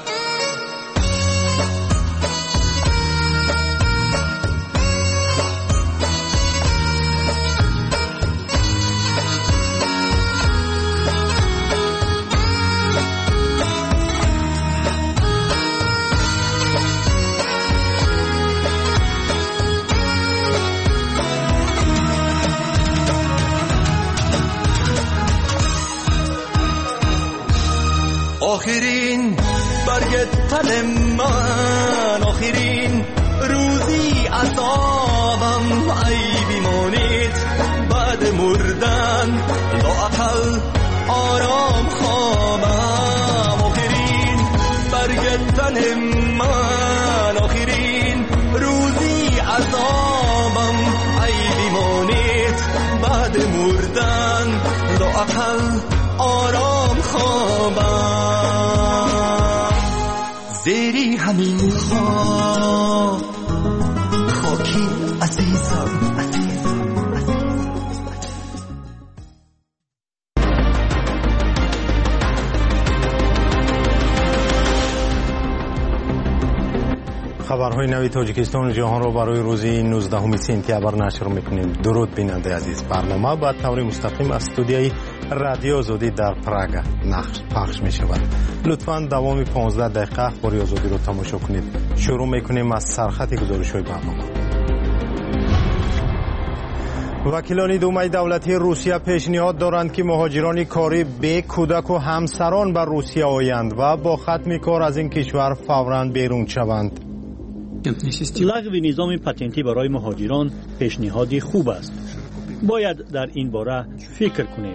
آخرین برگ تن من آخرین روزی عذابم ای بیمانید بعد مردن لااقل آرام خوابم. آخرین برگ تن من آخرین روزی عذابم ای بیمانید بعد مردن لااقل آرام خوابم. زیری همین خواب خاکی عزیزم خبرهای نوی تاجیکستان جهان را برای روز 19 سپتامبر نشر میکنیم. درود بیننده عزیز. برنامه با طور مستقیم از استودیوی رادیو آزادی در پراگ پخش می شود. لطفاً دوام 15 دقیقه اخبار آزادی را تماشا کنید. شروع میکنیم از سرخط گزارش‌های برنامه. وکیلان دومه دولتی روسیه پیشنهاد دارند که مهاجران کاری به کودک و همسران به روسیه آیند و با ختم کار از این کشور فوراً بیرون شوند. لغو نظام پتنتی برای مهاجران پیشنهادی خوب است. باید در این باره فکر کنیم.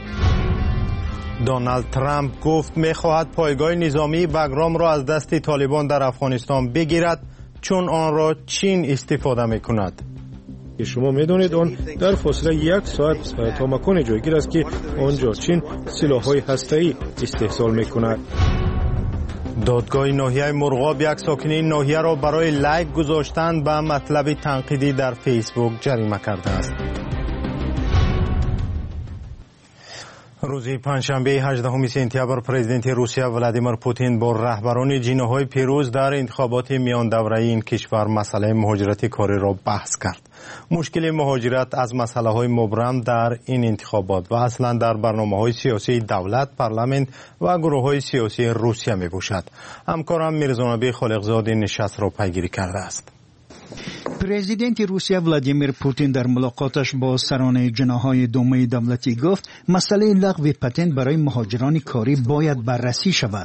دونالد ترامپ گفت می‌خواهد پایگاه نظامی بگرام را از دست طالبان در افغانستان بگیرد چون آن را چین استفاده می‌کند. شما می‌دانید آن در فاصله 1 ساعت تا مکان جایگیر است که آنجا چین سلاح‌های هسته‌ای استحصال می‌کند. دادگاه ناحیه مرغاب یک ساکن ناحیه را برای لایک گذاشتن به مطلب تنقیدی در فیسبوک جریمه کرده است. روز پنجشنبه 18 سپتامبر پرزیدنت روسیه ولادیمیر پوتین با رهبران جناهای پیروز در انتخابات میان دوره‌ای این کشور مسئله مهاجرت کاری را بحث کرد. مشکل مهاجرت از مسئله‌های مبرم در این انتخابات و اصلا در برنامه‌های سیاسی دولت، پارلمان و گروه‌های سیاسی روسیه می‌باشد. همکارم میرزانبی خالقزاد این نشست را پیگیری کرده است. پرزیدنت روسیه ولادیمیر پوتین در ملاقاتش با سران جناح‌های دومه دولتی گفت مسئله لغو پتنت برای مهاجران کاری باید بررسی شود.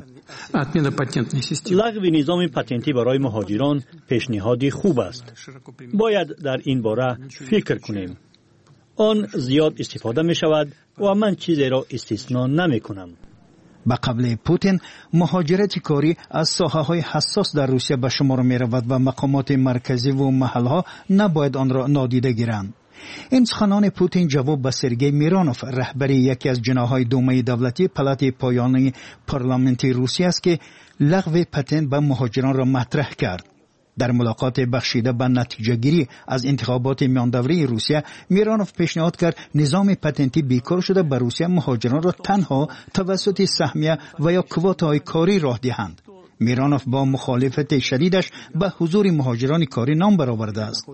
لغو نظام پتنتی برای مهاجران پیشنهادی خوب است. باید در این باره فکر کنیم. آن زیاد استفاده می شود و من چیزی را استثنا نمی کنم. به قبل پوتین مهاجرت کاری از ساحه‌های حساس در روسیه به شمار می‌رود و مقامات مرکزی و محل‌ها نباید آن را نادیده گیرند. این سخنان پوتین جواب به سرگئی میرانوف رهبر یکی از جناح‌های دومه دولتی پلات پایانی پارلمانتی روسیه است که لغو پتنت به مهاجران را مطرح کرد. در ملاقات بخشیده به نتیجه گیری از انتخابات میان دوره روسیه میرانوف پیشنهاد کرد نظام پتنتی بیکار شده به روسیه مهاجران را تنها توسط سهمیه و یا کوتاهای کاری راه دهند. میرانوف با مخالفت شدیدش به حضور مهاجران کاری نام برآورده است.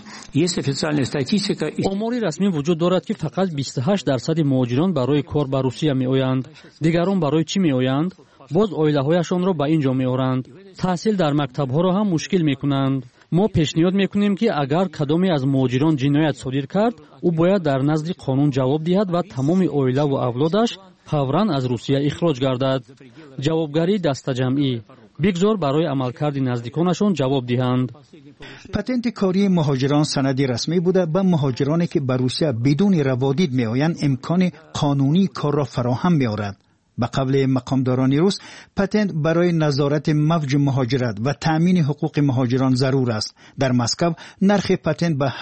آماری رسمی وجود دارد که فقط 28% مهاجران برای کار به روسیه می آیند. دیگران برای چی می آیند؟ باز عائله‌هایشان را به اینجا می آورند. تحصیل در مکتب‌ها را هم مشکل می کنند. ما پیشنهاد می کنیم که اگر کدامی از مهاجران جنایت صادر کرد، او باید در نزد قانون جواب دهد و تمام عائله و اولادش فوراً از روسیه اخراج گردد. جوابگری دستجمعی بگذار برای عملکرد نزدیکانشان جواب دهند. پتنت کاری مهاجران سندی رسمی بوده. به مهاجرانی که به روسیه بدون روادید می آیند امکان قانونی کار را فراهم می آورد. به قول مقامداران روس، پتنت برای نظارت موج مهاجرت و تأمین حقوق مهاجران ضرور است. در مسکو نرخ پتنت به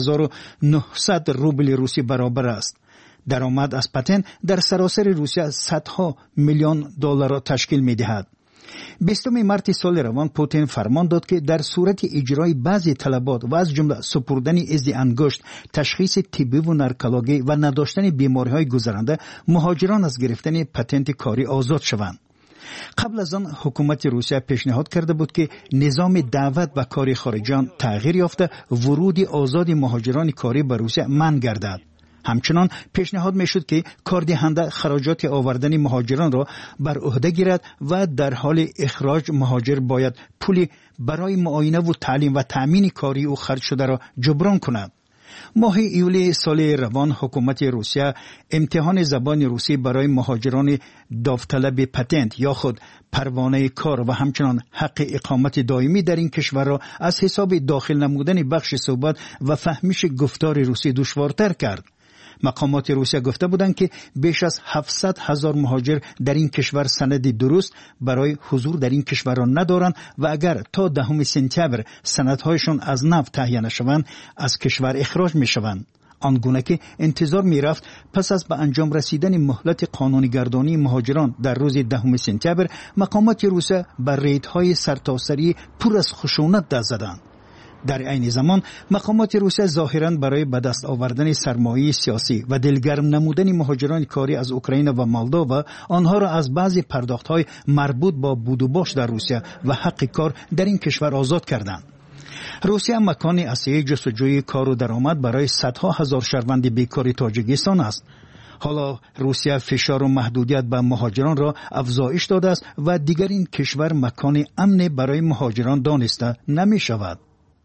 8900 روبل روسی برابر است. درآمد از پتنت در سراسر روسیه صدها میلیون دلار را تشکیل می دهد. 20 مارس سال روان پوتین فرمان داد که در صورت اجرای بعضی طلبات و از جمله سپردن عضو انگشت، تشخیص طبی و نارکولوژی و نداشتن بیماری‌های گذرنده، مهاجران از گرفتن پتنت کاری آزاد شوند. قبل از آن حکومت روسیه پیشنهاد کرده بود که نظام دعوت و کار خارجیان تغییر یافته، ورود آزاد مهاجران کاری به روسیه منع گردد. همچنان پیشنهاد میشد که کاردهنده خراجات آوردن مهاجران را بر عهده گیرد و در حال اخراج مهاجر باید پولی برای معاینه و تعلیم و تأمین کاری او خرج شده را جبران کند. ماه ایولی سال روان حکومت روسیه امتحان زبان روسی برای مهاجران داوطلب پتنت یا خود پروانه کار و همچنان حق اقامت دائمی در این کشور را از حساب داخل نمودن بخش صحبت و فهمیش گفتار روسی دشوارتر کرد. مقامات روسیه گفته بودند که بیش از 700,000 مهاجر در این کشور سند درست برای حضور در این کشور را ندارند و اگر تا 10 سپتامبر سندهایشان از نو تهیه نشوند از کشور اخراج میشوند. آنگونه که انتظار میرفت پس از به انجام رسیدن مهلت قانونی گردانی مهاجران در روز 10 سپتامبر مقامات روسیه بر ریدهای سرتاسری پر از خشونت دست زدند. در عین زمان مقامات روسیه ظاهراً برای به دست آوردن سرمایه سیاسی و دلگرم نمودن مهاجران کاری از اوکراین و مولداوا آنها را از بعضی پرداخت‌های مربوط با بود و باش در روسیه و حق کار در این کشور آزاد کردند. روسیه مکان اصلی جستجوی کار و درآمد برای صدها هزار شهروند بیکار تاجیکستان است. حالا روسیه فشار و محدودیت به مهاجران را افزایش داده است و دیگر این کشور مکان امن برای مهاجران دانسته نمی شود.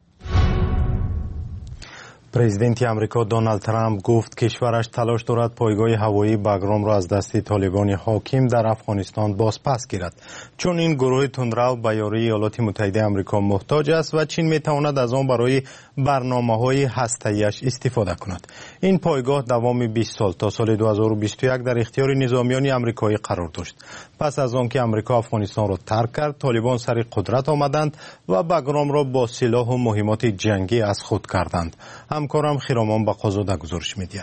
پرزیدنت آمریکا دونالد ترامپ گفت کشورش تلاش دارد پایگاه هوایی بگرام را از دست طالبان حاکم در افغانستان بازپس گیرد، چون این گروه تندرو به یاری ایالات متحده آمریکا محتاج است و چین میتواند از آن برای برنامه‌های هسته‌ایش استفاده کند. این پایگاه دوام 20 سال تا سال 2021 در اختیار نظامیان آمریکایی قرار داشت. پس از آنکه آمریکا افغانستان را ترک کرد، طالبان سر قدرت آمدند و بگرام را با سلاح و مهمات جنگی از خود کردند. همکارم خیرامان با قازاده گزارش می‌دهد.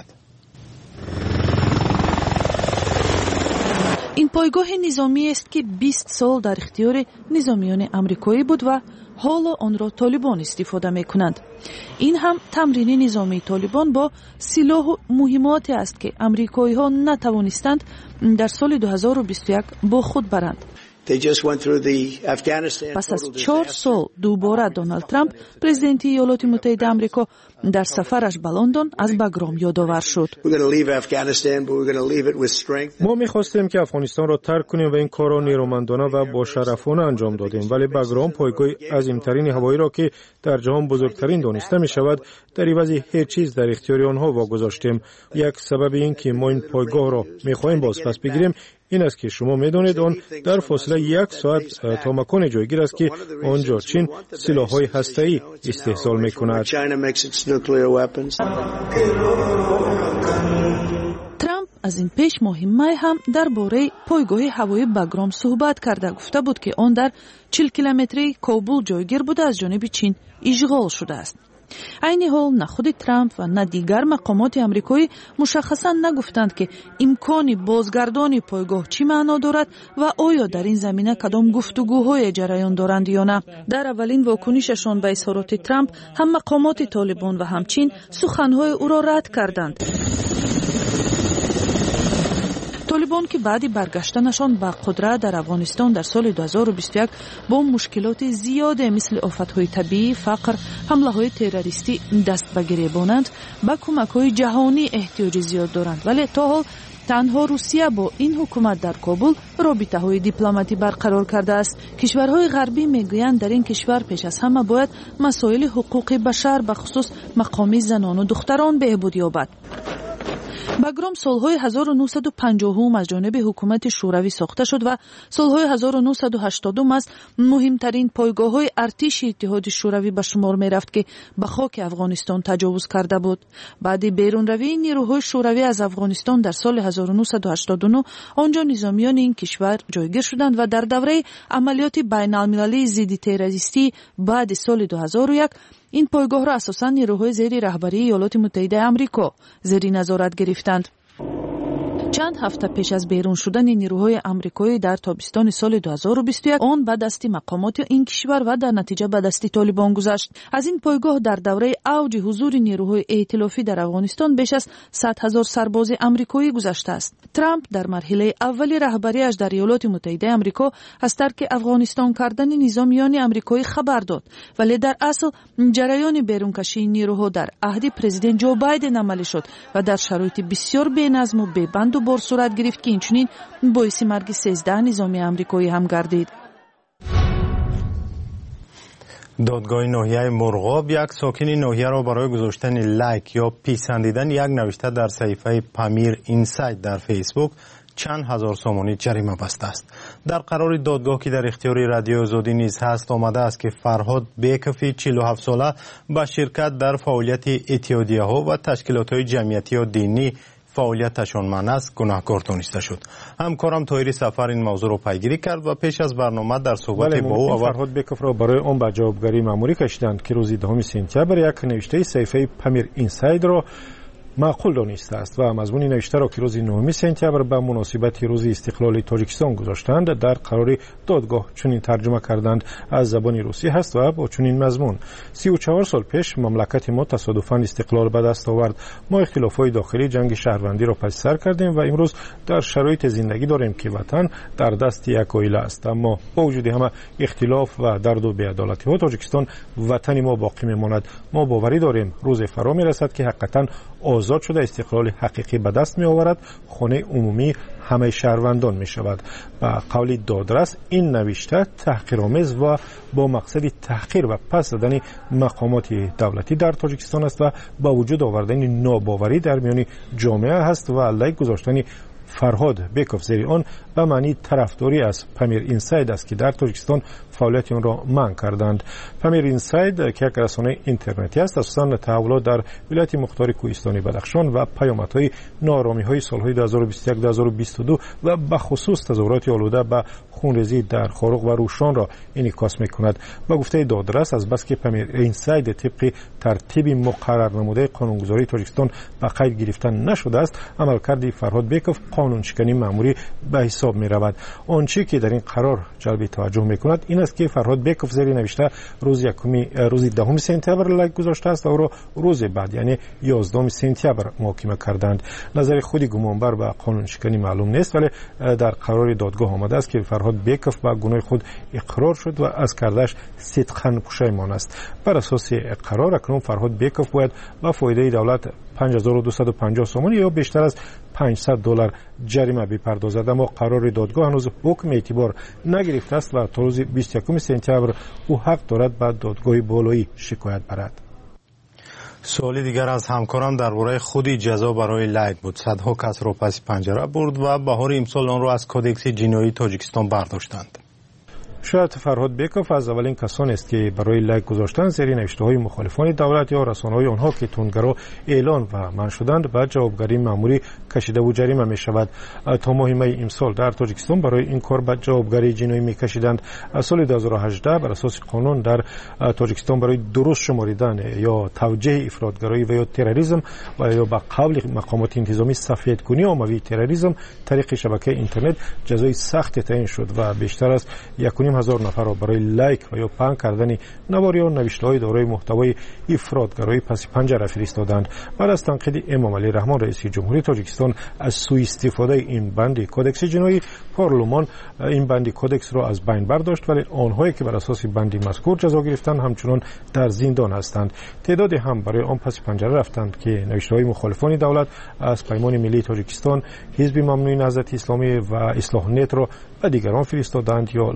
این پایگاه نظامی است که 20 سال در اختیار نظامیان آمریکایی بود و حالا آن را طالبان استفاده می‌کنند. این هم تمرین نظامی طالبان با سلاح و مهماتی است که آمریکایی‌ها نتوانستند در سال 2021 با خود برند. پس از 4 سال دوباره دونالد ترامپ پرزیدنت ایالات متحده آمریکا در سفرش به لندن از بگرام یادآور شد. ما می‌خواستیم که افغانستان را ترک کنیم و این کار را نیرومندانه و با شرفانه انجام دادیم، ولی بگرام پایگاه عظیم‌ترین هوایی را که در جهان بزرگترین دانسته می‌شود در عوض هیچ چیز در اختیار آنها واگذاشتیم. یک سبب این که ما این پایگاه را می‌خواهیم بازپس بگیریم این است که شما می‌دانید آن در فاصله 1 ساعت تا مکان جایگیر است که آنجا چین سلاح‌های هسته‌ای استحصال می‌کند. ترامپ از این پیش ماه می هم درباره پایگاه هوایی بگرام صحبت کرده، گفته بود که آن در 40 کیلومتری کابل جایگیر بوده از جانب چین اشغال شده است. عین حال نه خود ترامپ و نه دیگر مقامات آمریکایی مشخصا نگفتند که امکان بازگردانی پایگاه چی معنا دارد و آیا در این زمینه کدام گفتگوهای جریان دارند یا نه. در اولین واکنششان به اظهارات ترامپ هم مقامات طالبان و هم چین سخنهای او را رد کردند. طالبان که بعد برگشتنشان به قدرت در افغانستان در سال 2021 با مشکلات زیاد مثل آفت‌های طبیعی، فقر، حمله‌های تروریستی دست به گریبانند، به کمک‌های جهانی احتیاج زیاد دارند، ولی تا حال تنها روسیه با این حکومت در کابل رابطه‌های دیپلماتی برقرار کرده است. کشورهای غربی میگویند در این کشور پیش از همه باید مسائل حقوق بشر به خصوص مقام زنان و دختران بهبود یابد. بگرام سالهای 1950 از جانب حکومت شوروی ساخته شد و سالهای 1980 از مهمترین پایگاه‌های ارتش اتحاد شوروی به شمار می‌رفت که به خاک افغانستان تجاوز کرده بود. بعد بیرونروی نیروهای شوروی از افغانستان در سال 1989 آنجا نظامیان این کشور جایگیر شدند و در دوره عملیات بین‌المللی ضد تروریستی بعد سال 2001 این پایگاه را اساساً نیروهای زیر رهبری ایالات متحده آمریکا زیر نظارت گرفتند. چند هفته پیش از بیرون شدن نیروهای آمریکایی در تابستان سال 2021 آن به دست مقامات این کشور و در نتیجه به دست طالبان گذشت. از این پایگاه در دوره اوج حضور نیروهای ائتلافی در افغانستان بیش از 100,000 سرباز آمریکایی گذشته است. ترامپ در مرحله اولی رهبری‌اش در ایالات متحده آمریکا از ترک افغانستان کردن نظامیان آمریکایی خبر داد، ولی در اصل جریان بیرونکشی نیروها در عهد پرزیدنت جو بایدن عملی شد و در شرایط بسیار بی‌نظم و بی‌بند و بار صورت گرفت که اینچنین باعث مرگ 13 نظامی آمریکایی هم گردید. دادگاه ناحیه مرغاب یک ساکن ناحیه را برای گذاشتن لایک یا پیسندیدن یک نوشته در صفحه پامیر اینساید در فیسبوک چند هزار سومانی جریمه بسته است. در قرار دادگاه که در اختیار رادیو آزادی نیز هست آمده است که فرهاد بیکفی 47 ساله با شرکت در فعالیت اتحادیه‌ها و تشکیلات‌های جمعیتی و دینی فعالیتشان منع است گناهکار دانسته شد. همکارم طاهری سفر این موضوع را پیگیری کرد و پیش از برنامه در صحبت با او فرهاد بیکف را برای آن به جوابگری ماموری کشیدند که روز 10 سپتامبر یک نوشته صفحه پامیر اینساید را معقول دانسته است و مضمون نوشته را که روز 9 سپتامبر به مناسبت روز استقلال تاجیکستان گذاشتند در قرار دادگاه چنین ترجمه کردند از زبان روسی هست و با چنین مضمون 34 سال پیش مملکت ما تصادفاً استقلال به دست آورد. ما اختلافات داخلی جنگ شهروندی را پس سر کردیم و امروز در شرایط زندگی داریم که وطن در دست یک عائله است، اما با وجود همه اختلاف و درد و بی‌عدالتی ها تاجیکستان وطن ما باقی میماند. ما باوری داریم روز فرا میرسد که حقیقتاً آزاد شده استقلال حقیقی به دست می آورد، خانه عمومی همه شهروندان می شود. با قول دادرس این نوشته تحقیرآمیز و با مقصد تحقیر و پس زدن مقامات دولتی در تاجیکستان است و با وجود آوردن ناباوری در میان جامعه است و لایک گذاشتن فرهاد بیکف زیر آن به معنی طرفداری از پامیر اینساید است که در تاجیکستان فعالیت آن را منع کردند. پامیر اینساید که یک رسانه اینترنتی است اساساً تحولات در ولایت مختار کوهستانی بدخشان و پیامدهای ناآرامی‌های سالهای 2021-2022 و به خصوص تظاهرات آلوده به خونریزی در خاروق و روشان را انعکاس می‌کند. با گفته دادرس از بس که پامیر اینساید طبق ترتیب مقرر نموده قانونگذاری تاجیکستان به قید گرفتن نشده است، عملکرد فرهاد بیکف قانون شکنی مأموری به حساب می‌رود. آنچه که در این قرار جلب توجه می‌کند این است که فرهاد بیکف زیر نوشته روز 10 سپتامبر لایک گذاشته است و او را روز بعد یعنی 11 سپتامبر محاکمه کردند. نظر خود گمانبر به قانون شکنی معلوم نیست، ولی در قرار دادگاه آمده است که فرهاد بیکف به گناه خود اقرار شد و از کردش صدقاً پشیمان است. بر اساس قرار اکنون فرهاد بیکف باید با فایده دولت 5250 سومانی یا بیشتر از $500 جریمه بپردازد، اما قرار دادگاه هنوز حکم اعتبار نگرفته است و تا روز 21 سپتامبر او حق دارد به دادگاه بالایی شکایت برد. سوالی دیگر از همکارم درباره خود جزا برای لایک بود. صدها کس را پس پنجره برد و بهار امسال آن را از کدکس جنایی تاجیکستان برداشتند. شاید فرهاد بیکف از اولین کسانی است که برای لایک گذاشتن زیر نوشته‌های مخالفان دولت یا رسانه‌های آنها که تندگرا اعلان و منع شدند به جوابگری مأموری کشیده و جریمه می‌شود. تا ماه می امسال در تاجیکستان برای این کار به جوابگری جنایی می‌کشیدند. از سال 2018 بر اساس قانون در تاجیکستان برای درست شماریدن یا توجیه افراطگرایی و یا تروریسم و یا به قول مقامات انتظامی سفیدکنی عمومی تروریسم طریق شبکه اینترنت جزای سخت تعیین شد و بیشتر از 1,500 نفر را برای لایک و یا پنگ کردن نواری و نوشته‌های دارای محتوای افراطگرایی پس پنجره فرستادند. بعد از تنقید امام علی رحمان رئیس جمهوری تاجیکستان از سوء استفاده این بند کدکس جنایی، پارلمان این بند کدکس را از بین برداشت، ولی آنهایی که بر اساس بند مذکور جزا گرفتند همچنان در زندان هستند. تعدادی هم برای آن پس پنجره رفتند که نوشته‌های مخالفان دولت از پیمان ملی تاجیکستان، حزب ممنوع نهضت اسلامی و اصلاح نت را به دیگران فرستادند یا لایک گذاشتند.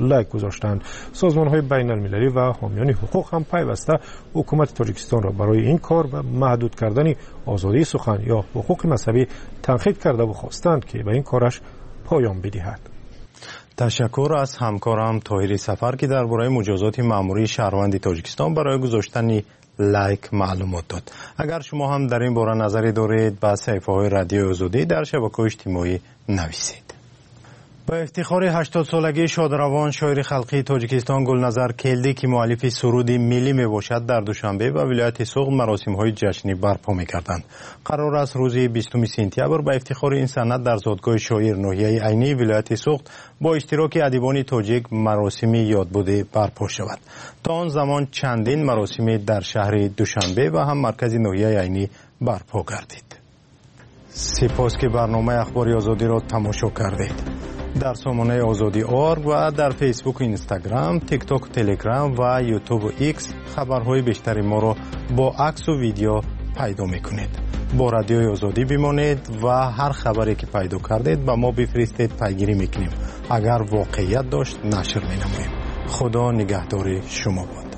داشتند. سازمان‌های بین‌المللی و حامیان حقوق هم پیوسته حکومت تاجیکستان را برای این کار و محدود کردن آزادی سخن یا حقوق مذهبی تنقید کرده و خواستند که به این کارش پایان بدهد. تشکر از همکارم طاهری سفر که درباره مجازات مأموری شهروند تاجیکستان برای گذاشتن لایک معلومات داد. اگر شما هم در این باره نظری دارید به صفحه‌های رادیو آزادی در شبکه‌های اجتماعی نویسید. با افتخار 80 سالگی شادروان شاعر خلقی تاجیکستان گلنظر کلدی که مؤلف سرود ملی می باشد در دوشنبه و ولایت سوق مراسم‌های جشنی برپا می‌کردند. قرار است روز 20 سپتامبر با افتخار این سند در زادگاه شاعر ناحیه عینی ولایت سوق با اشتراک ادیبان تاجیک مراسم یادبود برپا شود. تا آن زمان چندین مراسم در شهر دوشنبه و هم مرکز ناحیه عینی برپا گردید. سپاس که برنامه اخبار آزادی را تماشا کردید. در سامانه آزادی آرگ و در فیسبوک، اینستاگرام، تیک تاک، تلگرام و یوتیوب و ایکس خبرهای بیشتری ما را با عکس و ویدیو پیدا میکنید. با رادیوی آزادی بمانید و هر خبری که پیدا کردید با ما بفرستید، پیگیری میکنیم. اگر واقعیت داشت نشر مینماییم. خدا نگهدار شما باد.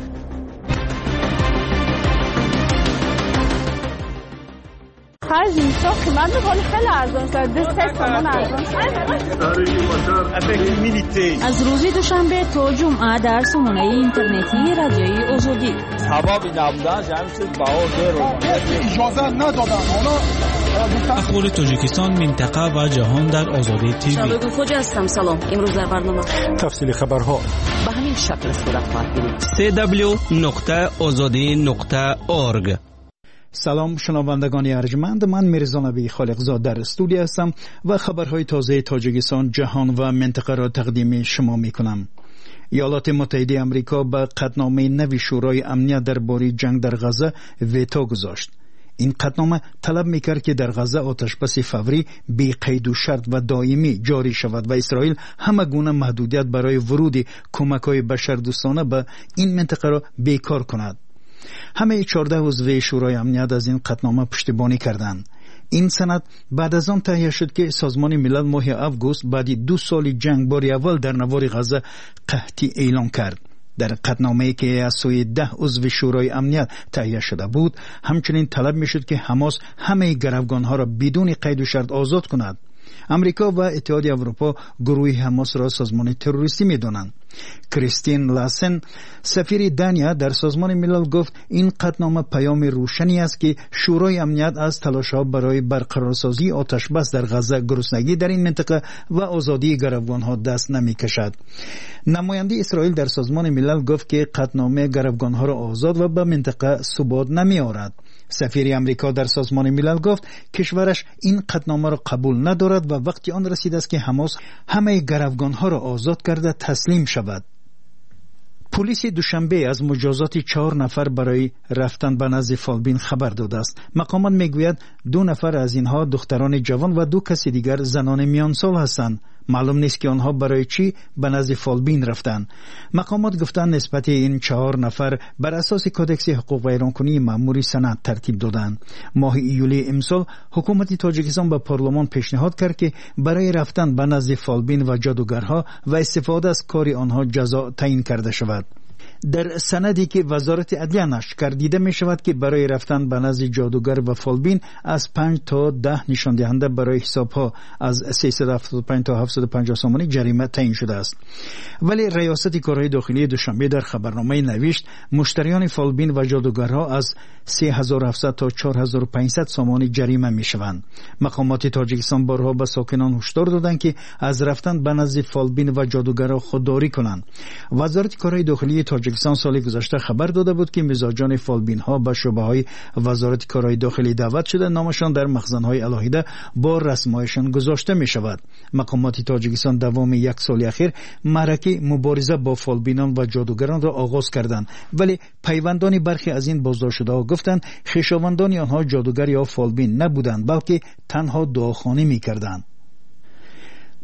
خرج میشه قیمت ولی خیلی ارزان شد. 2 تومان ارزان شد. از روز دوشنبه تا جمعه در سامانه اینترنتی رادیوی آزادی. سببی نبودن جمعیت بها اجازه ندادن. اخبار تاجیکستان، منطقه و جهان در آزادی تیوی. شبکه خوجا هستم. سلام. امروز در برنامه تفصیل خبرها به همین شکل صورت خواهد گرفت. www.azadi.org. سلام شنوندگان ارجمند، من میرزا نبی خالقزاد در استودیو هستم و خبرهای تازه تاجیکستان، جهان و منطقه را تقدیم شما میکنم. ایالات متحده آمریکا به قطعنامه نوی شورای امنیت درباره جنگ در غزه ویتو گذاشت. این قطعنامه طلب میکرد که در غزه آتشبس فوری بی قید و شرط و دائمی جاری شود و اسرائیل همه گونه محدودیت برای ورود کمک‌های بشردوستانه به این منطقه را بیکار کند. همه 14 عضو شورای امنیت از این قطعنامه پشتیبانی کردند. این سند بعد از آن تهیه شد که سازمان ملل ماه آگوست بعد 2 سال جنگ بار اول در نوار غزه قحطی اعلان کرد. در قطعنامه‌ای که از سوی 10 عضو شورای امنیت تهیه شده بود، همچنین طلب میشد که حماس همه گروگان‌ها را بدون قید و شرط آزاد کند. امریکا و اتحادیه اروپا گروه حماس را سازمان تروریستی می‌دانند. کریستین لاسن، سفیر دانیا در سازمان ملل گفت این قطعنامه پیام روشنی است که شورای امنیت از تلاش‌ها برای برقرارسازی آتشبس در غزه، گرسنگی در این منطقه و آزادی گروگان‌ها دست نمی‌کشد. نماینده اسرائیل در سازمان ملل گفت که قطعنامه گروگان‌ها را آزاد و به منطقه ثبات نمی‌آورد. سفیر امریکا در سازمان ملل گفت کشورش این قطعنامه را قبول ندارد و وقتی آن رسیده است که حماس همه گروگان‌ها را آزاد کرده تسلیم شود. پلیس دوشنبه از مجازات 4 نفر برای رفتن به نزد فالبین خبر داده است. مقامات میگوید 2 نفر از اینها دختران جوان و 2 کس دیگر زنان میان سال هستند. معلوم نیست که آنها برای چی به نزد فالبین رفتند. مقامات گفتند نسبت این 4 نفر بر اساس کدکس حقوق ویرانکنی مأموری سند ترتیب دادند. ماه ایولی امسال حکومت تاجیکستان به پارلمان پیشنهاد کرد که برای رفتن به نزد فالبین و جادوگرها و استفاده از کار آنها جزا تعیین کرده شود. در سندی که وزارت عدلیه نشر کرد دیده می شود که برای رفتن به نزد جادوگر و فالبین از 5 تا 10 نشان دهنده برای حسابها از 375 تا 750 سومانی جریمه تعیین شده است. ولی ریاست کارهای داخلی دوشنبه در خبرنامه نوشت مشتریان فالبین و جادوگرها از 3700 تا 4500 سومانی جریمه می شوند. مقامات تاجیکستان بارها به ساکنان هشدار دادند که از رفتن به نزد فالبین و جادوگرها خودداری کنند. وزارت کارهای داخلی تاجیکستان سال گذشته خبر داده بود که مزاجان فالبین ها به شعبه های وزارت کارهای داخلی دعوت شده نامشان در مخزن های علاهیده با رسمایشان گذاشته می شود. مقامات تاجیکستان دوام 1 سال اخیر معرکه مبارزه با فالبینان و جادوگران را آغاز کردند، ولی پیوندان برخی از این بازداشت شده ها گفتند خویشاوندان آنها جادوگر یا فالبین نبودند بلکه تنها دعاخوانی می کردند.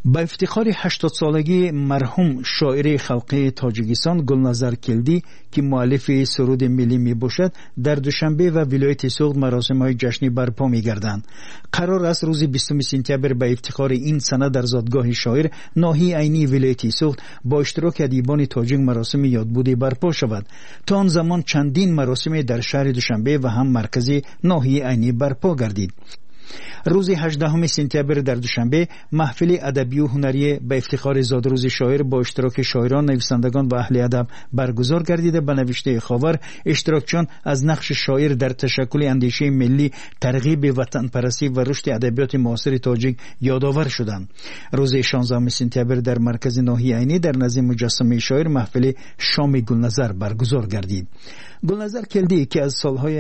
با افتخار 80 سالگی مرحوم شاعر خلقی تاجیکستان گلنظر کلدی که مؤلف سرود ملی می باشد، در دوشنبه و ولایت سوخت مراسم‌های جشنی برپا می‌گردند. قرار است روز 20 سپتامبر با افتخار این سنه در زادگاه شاعر ناحیه عینی ولایت سوخت با اشتراک ادیبان تاجیک مراسم یادبودی برپا شود. تا آن زمان چندین مراسم در شهر دوشنبه و هم مرکزی ناحیه عینی برپا گردید. روز 18 سپتامبر در دوشنبه محفل ادبی و هنری به افتخار زادروز شاعر با اشتراک شاعران، نویسندگان و اهل ادب برگزار گردیده. به نوشته خاور اشتراکچیان از نقش شاعر در تشکل اندیشه ملی، ترغیب وطن پرستی و رشد ادبیات معاصر تاجیک یادآور شدند. روز 16 سپتامبر در مرکز ناحیه عینی در نزد مجسمه شاعر محفل شام گلنظر برگزار گردید. گلنظر کلدی که از سالهای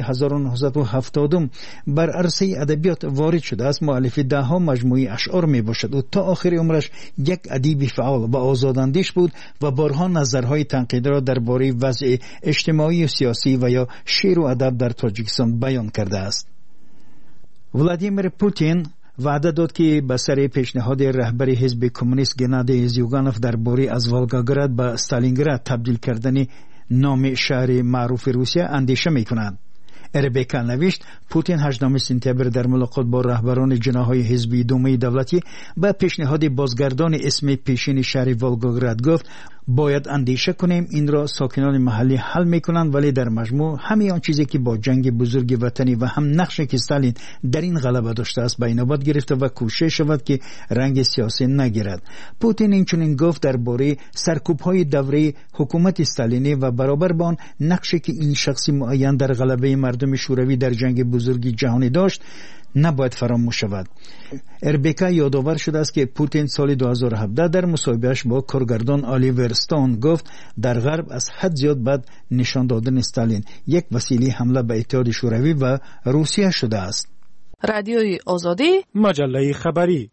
1970 بر عرصه ادبیات وارد شده است، مؤلف دهها مجموعه اشعار می باشد و تا آخر عمرش یک ادیب فعال و آزاداندیش بود و بارها نظرهای تنقیدی را درباره وضع اجتماعی و سیاسی و یا شعر و ادب در تاجیکستان بیان کرده است. ولادیمیر پوتین وعده داد که به سر پیشنهاد رهبر حزب کمونیست گنادی زیوگانوف درباره از ولگاگراد به استالینگراد تبدیل کردن نام شهر معروف روسیه اندیشه می‌کند. ربکا نوشت پوتین 18 سپتامبر در ملاقات با رهبران جناح‌های حزبی دومه دولتی به پیشنهاد بازگردان اسم پیشین شهر ولگاگراد گفت باید اندیشه کنیم، این را ساکنان محلی حل میکنند، ولی در مجموع همه آن چیزی که با جنگ بزرگ وطنی و هم نقشی که استالین در این غلبه داشته است به نوبت گرفته و کوشش شود که رنگ سیاسی نگیرد. پوتین اینچنین گفت درباره سرکوب‌های دوره حکومت استالینی و برابر با آن نقشی که این شخص معین در غلبه مردم شوروی در جنگ بزرگ جهانی داشت نباید فراموش شود. ربکا یادآور شده است که پوتین سال 2017 در مصاحبه‌اش با کارگردان آلیور استون گفت در غرب از حد زیاد بد نشان دادن استالین یک وسیله حمله به اتحاد شوروی و روسیه شده است. رادیوی آزادی، مجله خبری.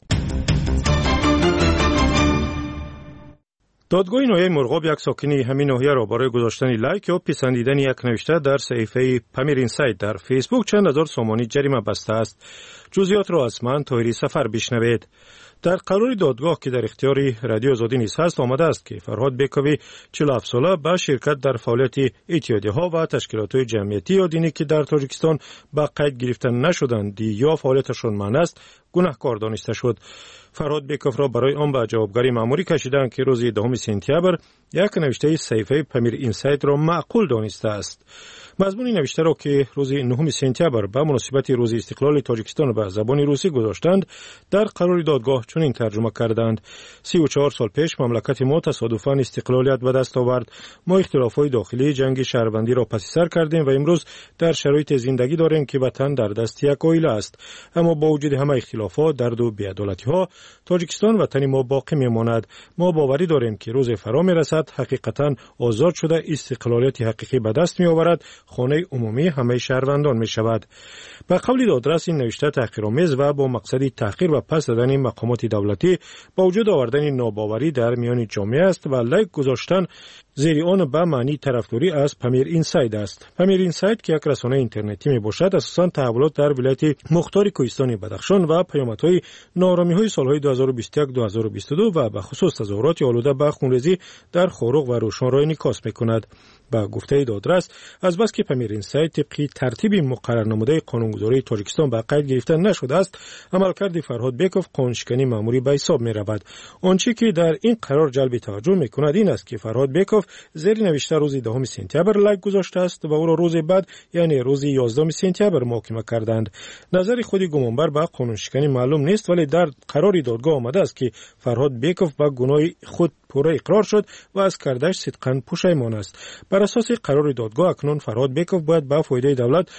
دادگاه ناحیه مرغاب یک ساکنی همین ناحیه را برای گذاشتن لایک یا پسندیدن یک نوشته در صفحه پامیر اینسایت در فیسبوک چند هزار سومانی جریمه بسته است. جزئیات را از من طاهری سفر بشنوید. در قرار دادگاه که در اختیار رادیو آزادی نیز هست آمده است که فرهاد بیکوی 47 ساله به شرکت در فعالیت اتحادیه‌ها و تشکیلات جمعیتی یا دینی که در تاجیکستان به قید گرفته نشدند یا فعالیتشان منع است گناهکار دانسته شد. فرهاد بیکوف را برای آن به جوابگری مأموری کشیدند که روز 10 سپتامبر یک نوشته صحیفه پامیر اینسایت را معقول دانسته است. مضمون نوشته را که روز 9 سپتامبر به مناسبت روز استقلال تاجیکستان به زبان روسی گذاشتند در قرار دادگاه چنین ترجمه کردند: 34 سال پیش مملکت ما تصادفاً استقلالیت به دست آورد. ما اختلافات داخلی جنگ شهروندی را پس سر کردیم و امروز در شرایط زندگی داریم که وطن در دست یک عائله است. اما با وجود همه اختلافات، درد و بی‌عدالتی‌ها، تاجیکستان وطن ما باقی میماند. ما باوری داریم که روز فرا میرسد حقیقتاً آزاد شده استقلالیت حقیقی به دست میآورد، خانه عمومی همه شهروندان می شود. به قول دادرس این نوشته تحقیرآمیز و با مقصد تحقیر و پس دادن مقامات دولتی با وجود آوردن ناباوری در میان جامعه است و لایک گذاشتن زیر آن به معنی طرفداری از پامیر اینسایت است. پامیر اینسایت که یک رسانه اینترنتی می باشد اساساً تحولات در ولایت مختار کوهستان بدخشان و پیامدهای ناآرامی‌های سالهای 2021-2022 و به خصوص تظاهرات آلوده به خونریزی در خاروق و روشن را انعکاس می‌کند. با گفته دادرس از بس که پامیر اینسایت طبق ترتیب مقرر نموده قانونگذاری تاجیکستان به قید گرفته نشده است، عملکرد فرهاد بیکوف قانونشکنی مأموری به حساب می‌رود. آنچه که در این قرار جلب توجه می‌کند این است که فرهاد بیکوف زیر نوشته روز 10 سپتامبر لایک گذاشته است و او را روز بعد یعنی روز 11 سپتامبر محاکمه کردند. نظر خود گمانبر به قانونشکنی معلوم نیست، ولی در قرار دادگاه آمده است که فرهاد بیکوف به گناه خود پوره اقرار شد و از کردش صدقاً پشیمان است. بر اساس قرار دادگاه اکنون فرهاد بیکوف باید به فایده دولت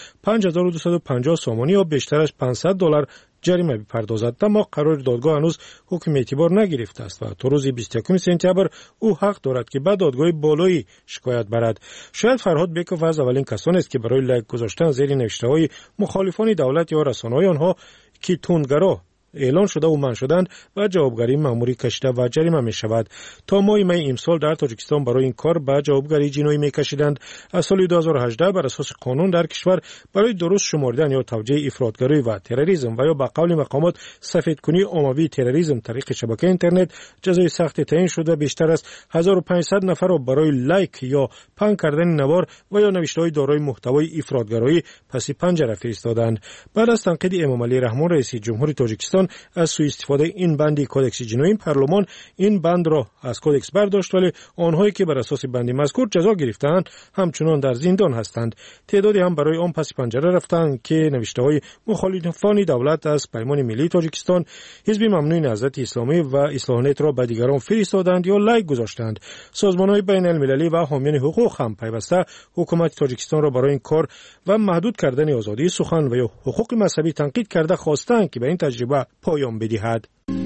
5250 سومانی یا بیشترش $500 جریمه بپردازد. اما قرار دادگاه هنوز حکم اعتبار نگرفته است و تا روز 21 سپتامبر او حق دارد که به دادگاه بالایی شکایت برد. شاید فرهاد بیکوف از اولین کسانی است که برای لایک گذاشتن زیر نوشته‌های مخالفان دولت یا رسانه‌های آنها که تندگرا اعلان شده و منع شدند و جوابگری مأموری کشیده و جریمه می شود. تا ماه می امسال در تاجیکستان برای این کار به جوابگری جنایی می کشیدند. از سال 2018 بر اساس قانون در کشور برای درست شمردن یا توجیه افراطگری و تروریسم و یا به قول مقامات سفیدکنی عمومی تروریسم طریق شبکه اینترنت جزای سخت تعیین شده. بیشتر از 1500 نفر را برای لایک یا پنگ کردن نوار و یا نوشته‌های دارای محتوای افراطگرایی پس پنجره فرستادند. بعد از تنقید امام علی رحمان رئیس جمهوری تاجیکستان از سوء استفاده این بند کدکس جنایی، پارلمان این بند را از کدکس برداشت، ولی آنهایی که بر اساس بند مذکور جزا گرفتند همچنان در زندان هستند. تعدادی هم برای آن پس پنجره رفتند که نوشته‌های مخالفان دولت از پیمان ملی تاجیکستان، حزب ممنوع نهضت اسلامی و اصلاح نت را به دیگران فرستادند یا لایک گذاشتند. سازمان‌های بین‌المللی و حامیان حقوق هم پیوسته حکومت تاجیکستان را برای این کار و محدود کردن آزادی سخن و یا حقوق مذهبی تنقید کرده خواستند که به این تجربه پایان بدهد.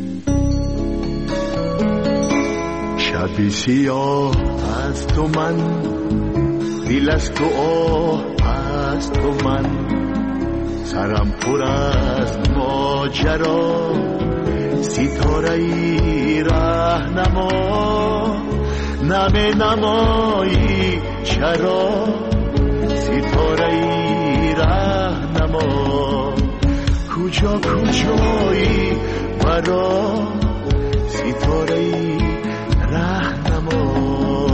شبی سیاه از تو من، دل از تو آه از تو من، سرم پر از ماجرا، ستاره ای راهنما، نم نمایی چرا، ستاره ای راهنما، کجا کجایی برا، ستاره ای راهنما.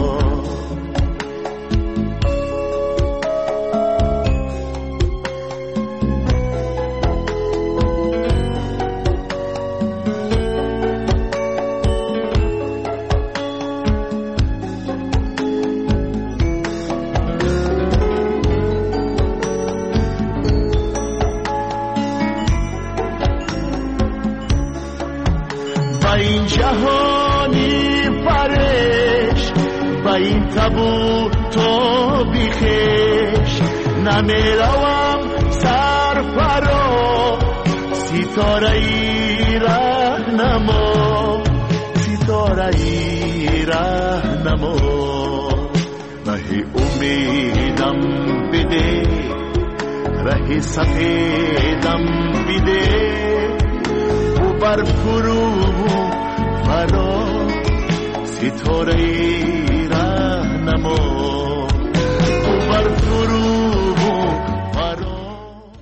این جهانی فرش با این تبو تو بیخش، نمیروم سرفرا، ستاره ای راهنما، ستاره ای راهنما، ره امیدم بده، ره سفیدم بده، و بر فرو فرا، ستاره ای راهنما، و بر فرو فرا.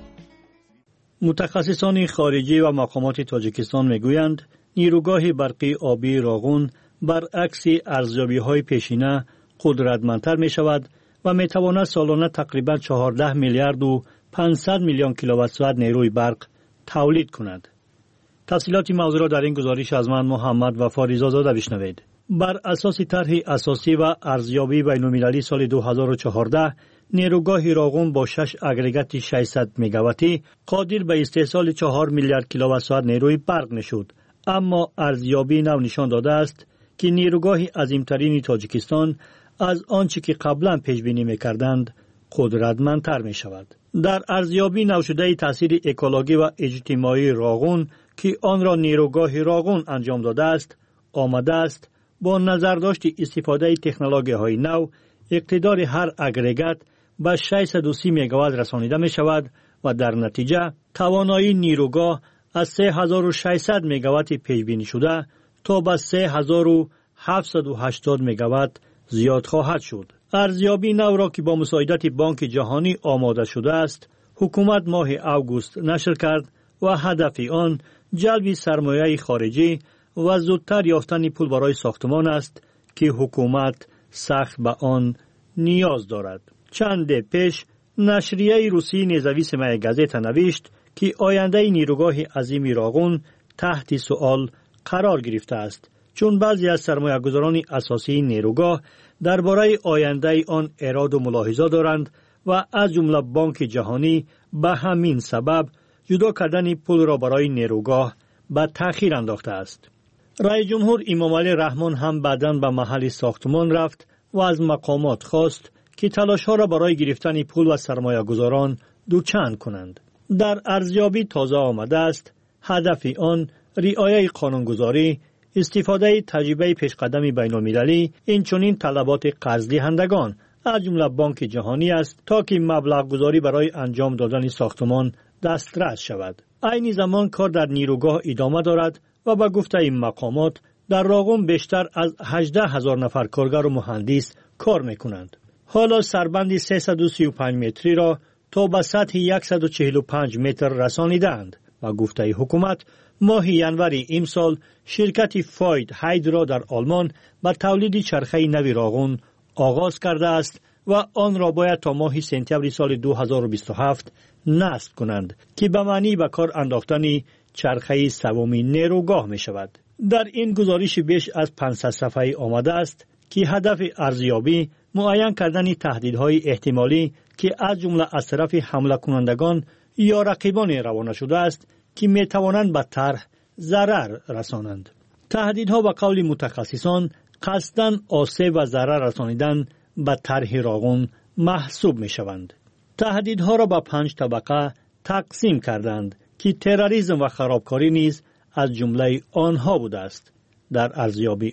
متخصصان خارجی و مقامات تاجیکستان میگویند نیروگاه برقی آبی راغون برعکس ارزیابی‌های پیشینه قدرتمندتر می شود و می تواند سالانه تقریبا 14 میلیارد و 500 میلیون کیلووات ساعت نیروی برق تولید کند. تفصیلات موضوع را در این گزارش از من محمد وفا رضازاده بشنوید. بر اساس طرح اساسی و ارزیابی بین‌المللی سال 2014 نیروگاه راغون با 6 اگریگات 600 مگاواتی قادر به استحصال 4 میلیارد کیلووات ساعت نیروی برق میشد. اما ارزیابی نو نشان داده است که نیروگاه عظیمترین تاجیکستان از آنچه که قبلا پیش بینی می‌کردند قدرتمندتر می‌شود. در ارزیابی نو شده تاثیر اکولوژی و اجتماعی راغون که آن را نیروگاه راغون انجام داده است، آمده است با نظرداشت استفاده تکنولوژی‌های نو اقتدار هر اگریگات به 630 مگاوات رسانیده می شود و در نتیجه توانایی نیروگاه از 3600 مگاوات پیش بینی شده تا به 3780 مگاوات زیاد خواهد شد. ارزیابی نو را که با مساعدت بانک جهانی آماده شده است، حکومت ماه اوگوست نشر کرد و هدف آن جلب سرمایه خارجی و زودتر یافتن پول برای ساختمان است که حکومت سخت به آن نیاز دارد. چند پیش نشریه روسی نزویس مای گازت نوشت که آینده نیروگاه عظیم راغون تحت سؤال قرار گرفته است، چون بعضی از سرمایه‌گذاران اساسی نیروگاه درباره آینده آن اراده و ملاحظه دارند و از جمله بانک جهانی به همین سبب جدا کردن پول را برای نیروگاه به تأخیر انداخته است. رئیس جمهور امام علی رحمان هم بعداً به محل ساختمان رفت و از مقامات خواست که تلاش‌ها را برای گرفتن پول و سرمایه‌گذاران دوچند کنند. در ارزیابی تازه آمده است هدف آن رعایت قانونگذاری، استفاده تجربه پیشقدم بین‌المللی، اینچنین طلبات قرض دهندگان از جمله بانک جهانی است تا که مبلغ گذاری برای انجام دادن ساختمان دسترس شود. عین زمان کار در نیروگاه ادامه دارد و به گفته این مقامات در راغون بیشتر از 18,000 نفر کارگر و مهندس کار میکنند. حالا سربند 335 متری را تا به سطح 145 متر رسانیدند و گفته حکومت ماه ینور امسال شرکت فاید هایدرا در آلمان به تولید چرخه نوی راغون آغاز کرده است و آن را باید تا ماه سپتامبر سال 2027 نصب کنند که به معنی به کار انداختن چرخه سوم نیروگاه می شود. در این گزارش بیش از 500 صفحه‌ای آمده است که هدف ارزیابی معین کردن تهدیدهای احتمالی که از جمله از طرف حمله کنندگان یا رقیبان روانه شده است که می توانند به طرح ضرر رسانند. تهدیدها به قول متخصصان قصداً آسیب و ضرر رسانیدن به طرح راغون محسوب می شوند. تهدیدها را به 5 طبقه تقسیم کردند که تروریسم و خرابکاری نیز از جمله آنها بوده است. در ارزیابی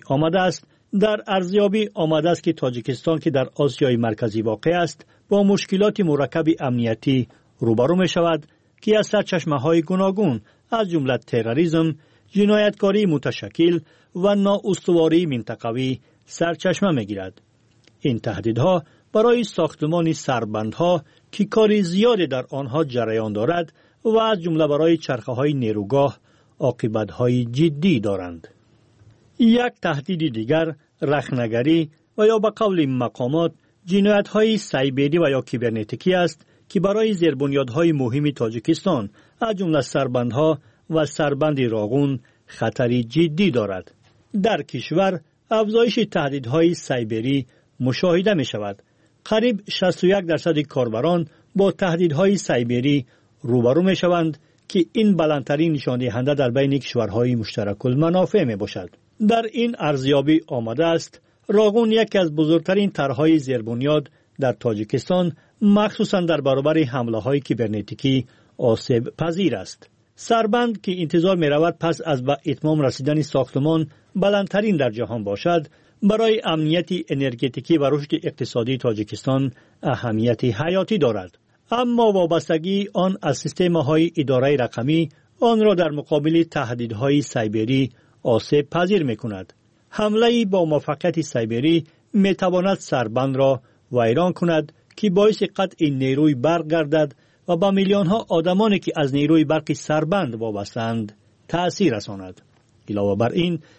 آمده است که تاجیکستان که در آسیای مرکزی واقع است با مشکلات مرکب امنیتی روبرو می شود که از سرچشمه‌های گوناگون از جمله تروریسم، جنایتکاری متشکل و نااستواری منطقوی سرچشمه می گیرد. این تهدیدها برای ساختمان سربندها که کار زیادی در آنها جریان دارد و از جمله برای چرخه‌های نیروگاه عاقبت‌های جدی دارند. یک تهدید دیگر رخنه‌گری و یا به قول مقامات جنایت‌های سایبری و یا کیبرنتیکی است که برای زیربنیادهای مهم تاجیکستان از جمله سربندها و سربند راغون خطری جدی دارد. در کشور افزایش تهدیدهای سایبری مشاهده می شود. قریب 61% کاربران با تهدیدهای سایبری روبرو می شوند که این بلندترین نشان دهنده در بین کشورهای مشترک المنافع می باشد. در این ارزیابی آمده است راغون یکی از بزرگترین طرحهای زیربنیاد در تاجیکستان مخصوصاً در برابر حمله‌های کیبرنتیکی آسیب پذیر است. سربند که انتظار می رود پس از به اتمام رسیدن ساختمان بلندترین در جهان باشد برای امنیت انرژتیکی و رشد اقتصادی تاجیکستان اهمیت حیاتی دارد. اما وابستگی آن از سیستم‌های اداره رقمی آن را در مقابل تهدیدهای سایبری آسیب پذیر می‌کند. حمله با موفقیت سایبری می‌تواند سربند را ویران کند که باعث قطع نیروی برق گردد و به میلیون‌ها آدمانی که از نیروی برق سربند وابسته‌اند تأثیر رساند. علاوه بر این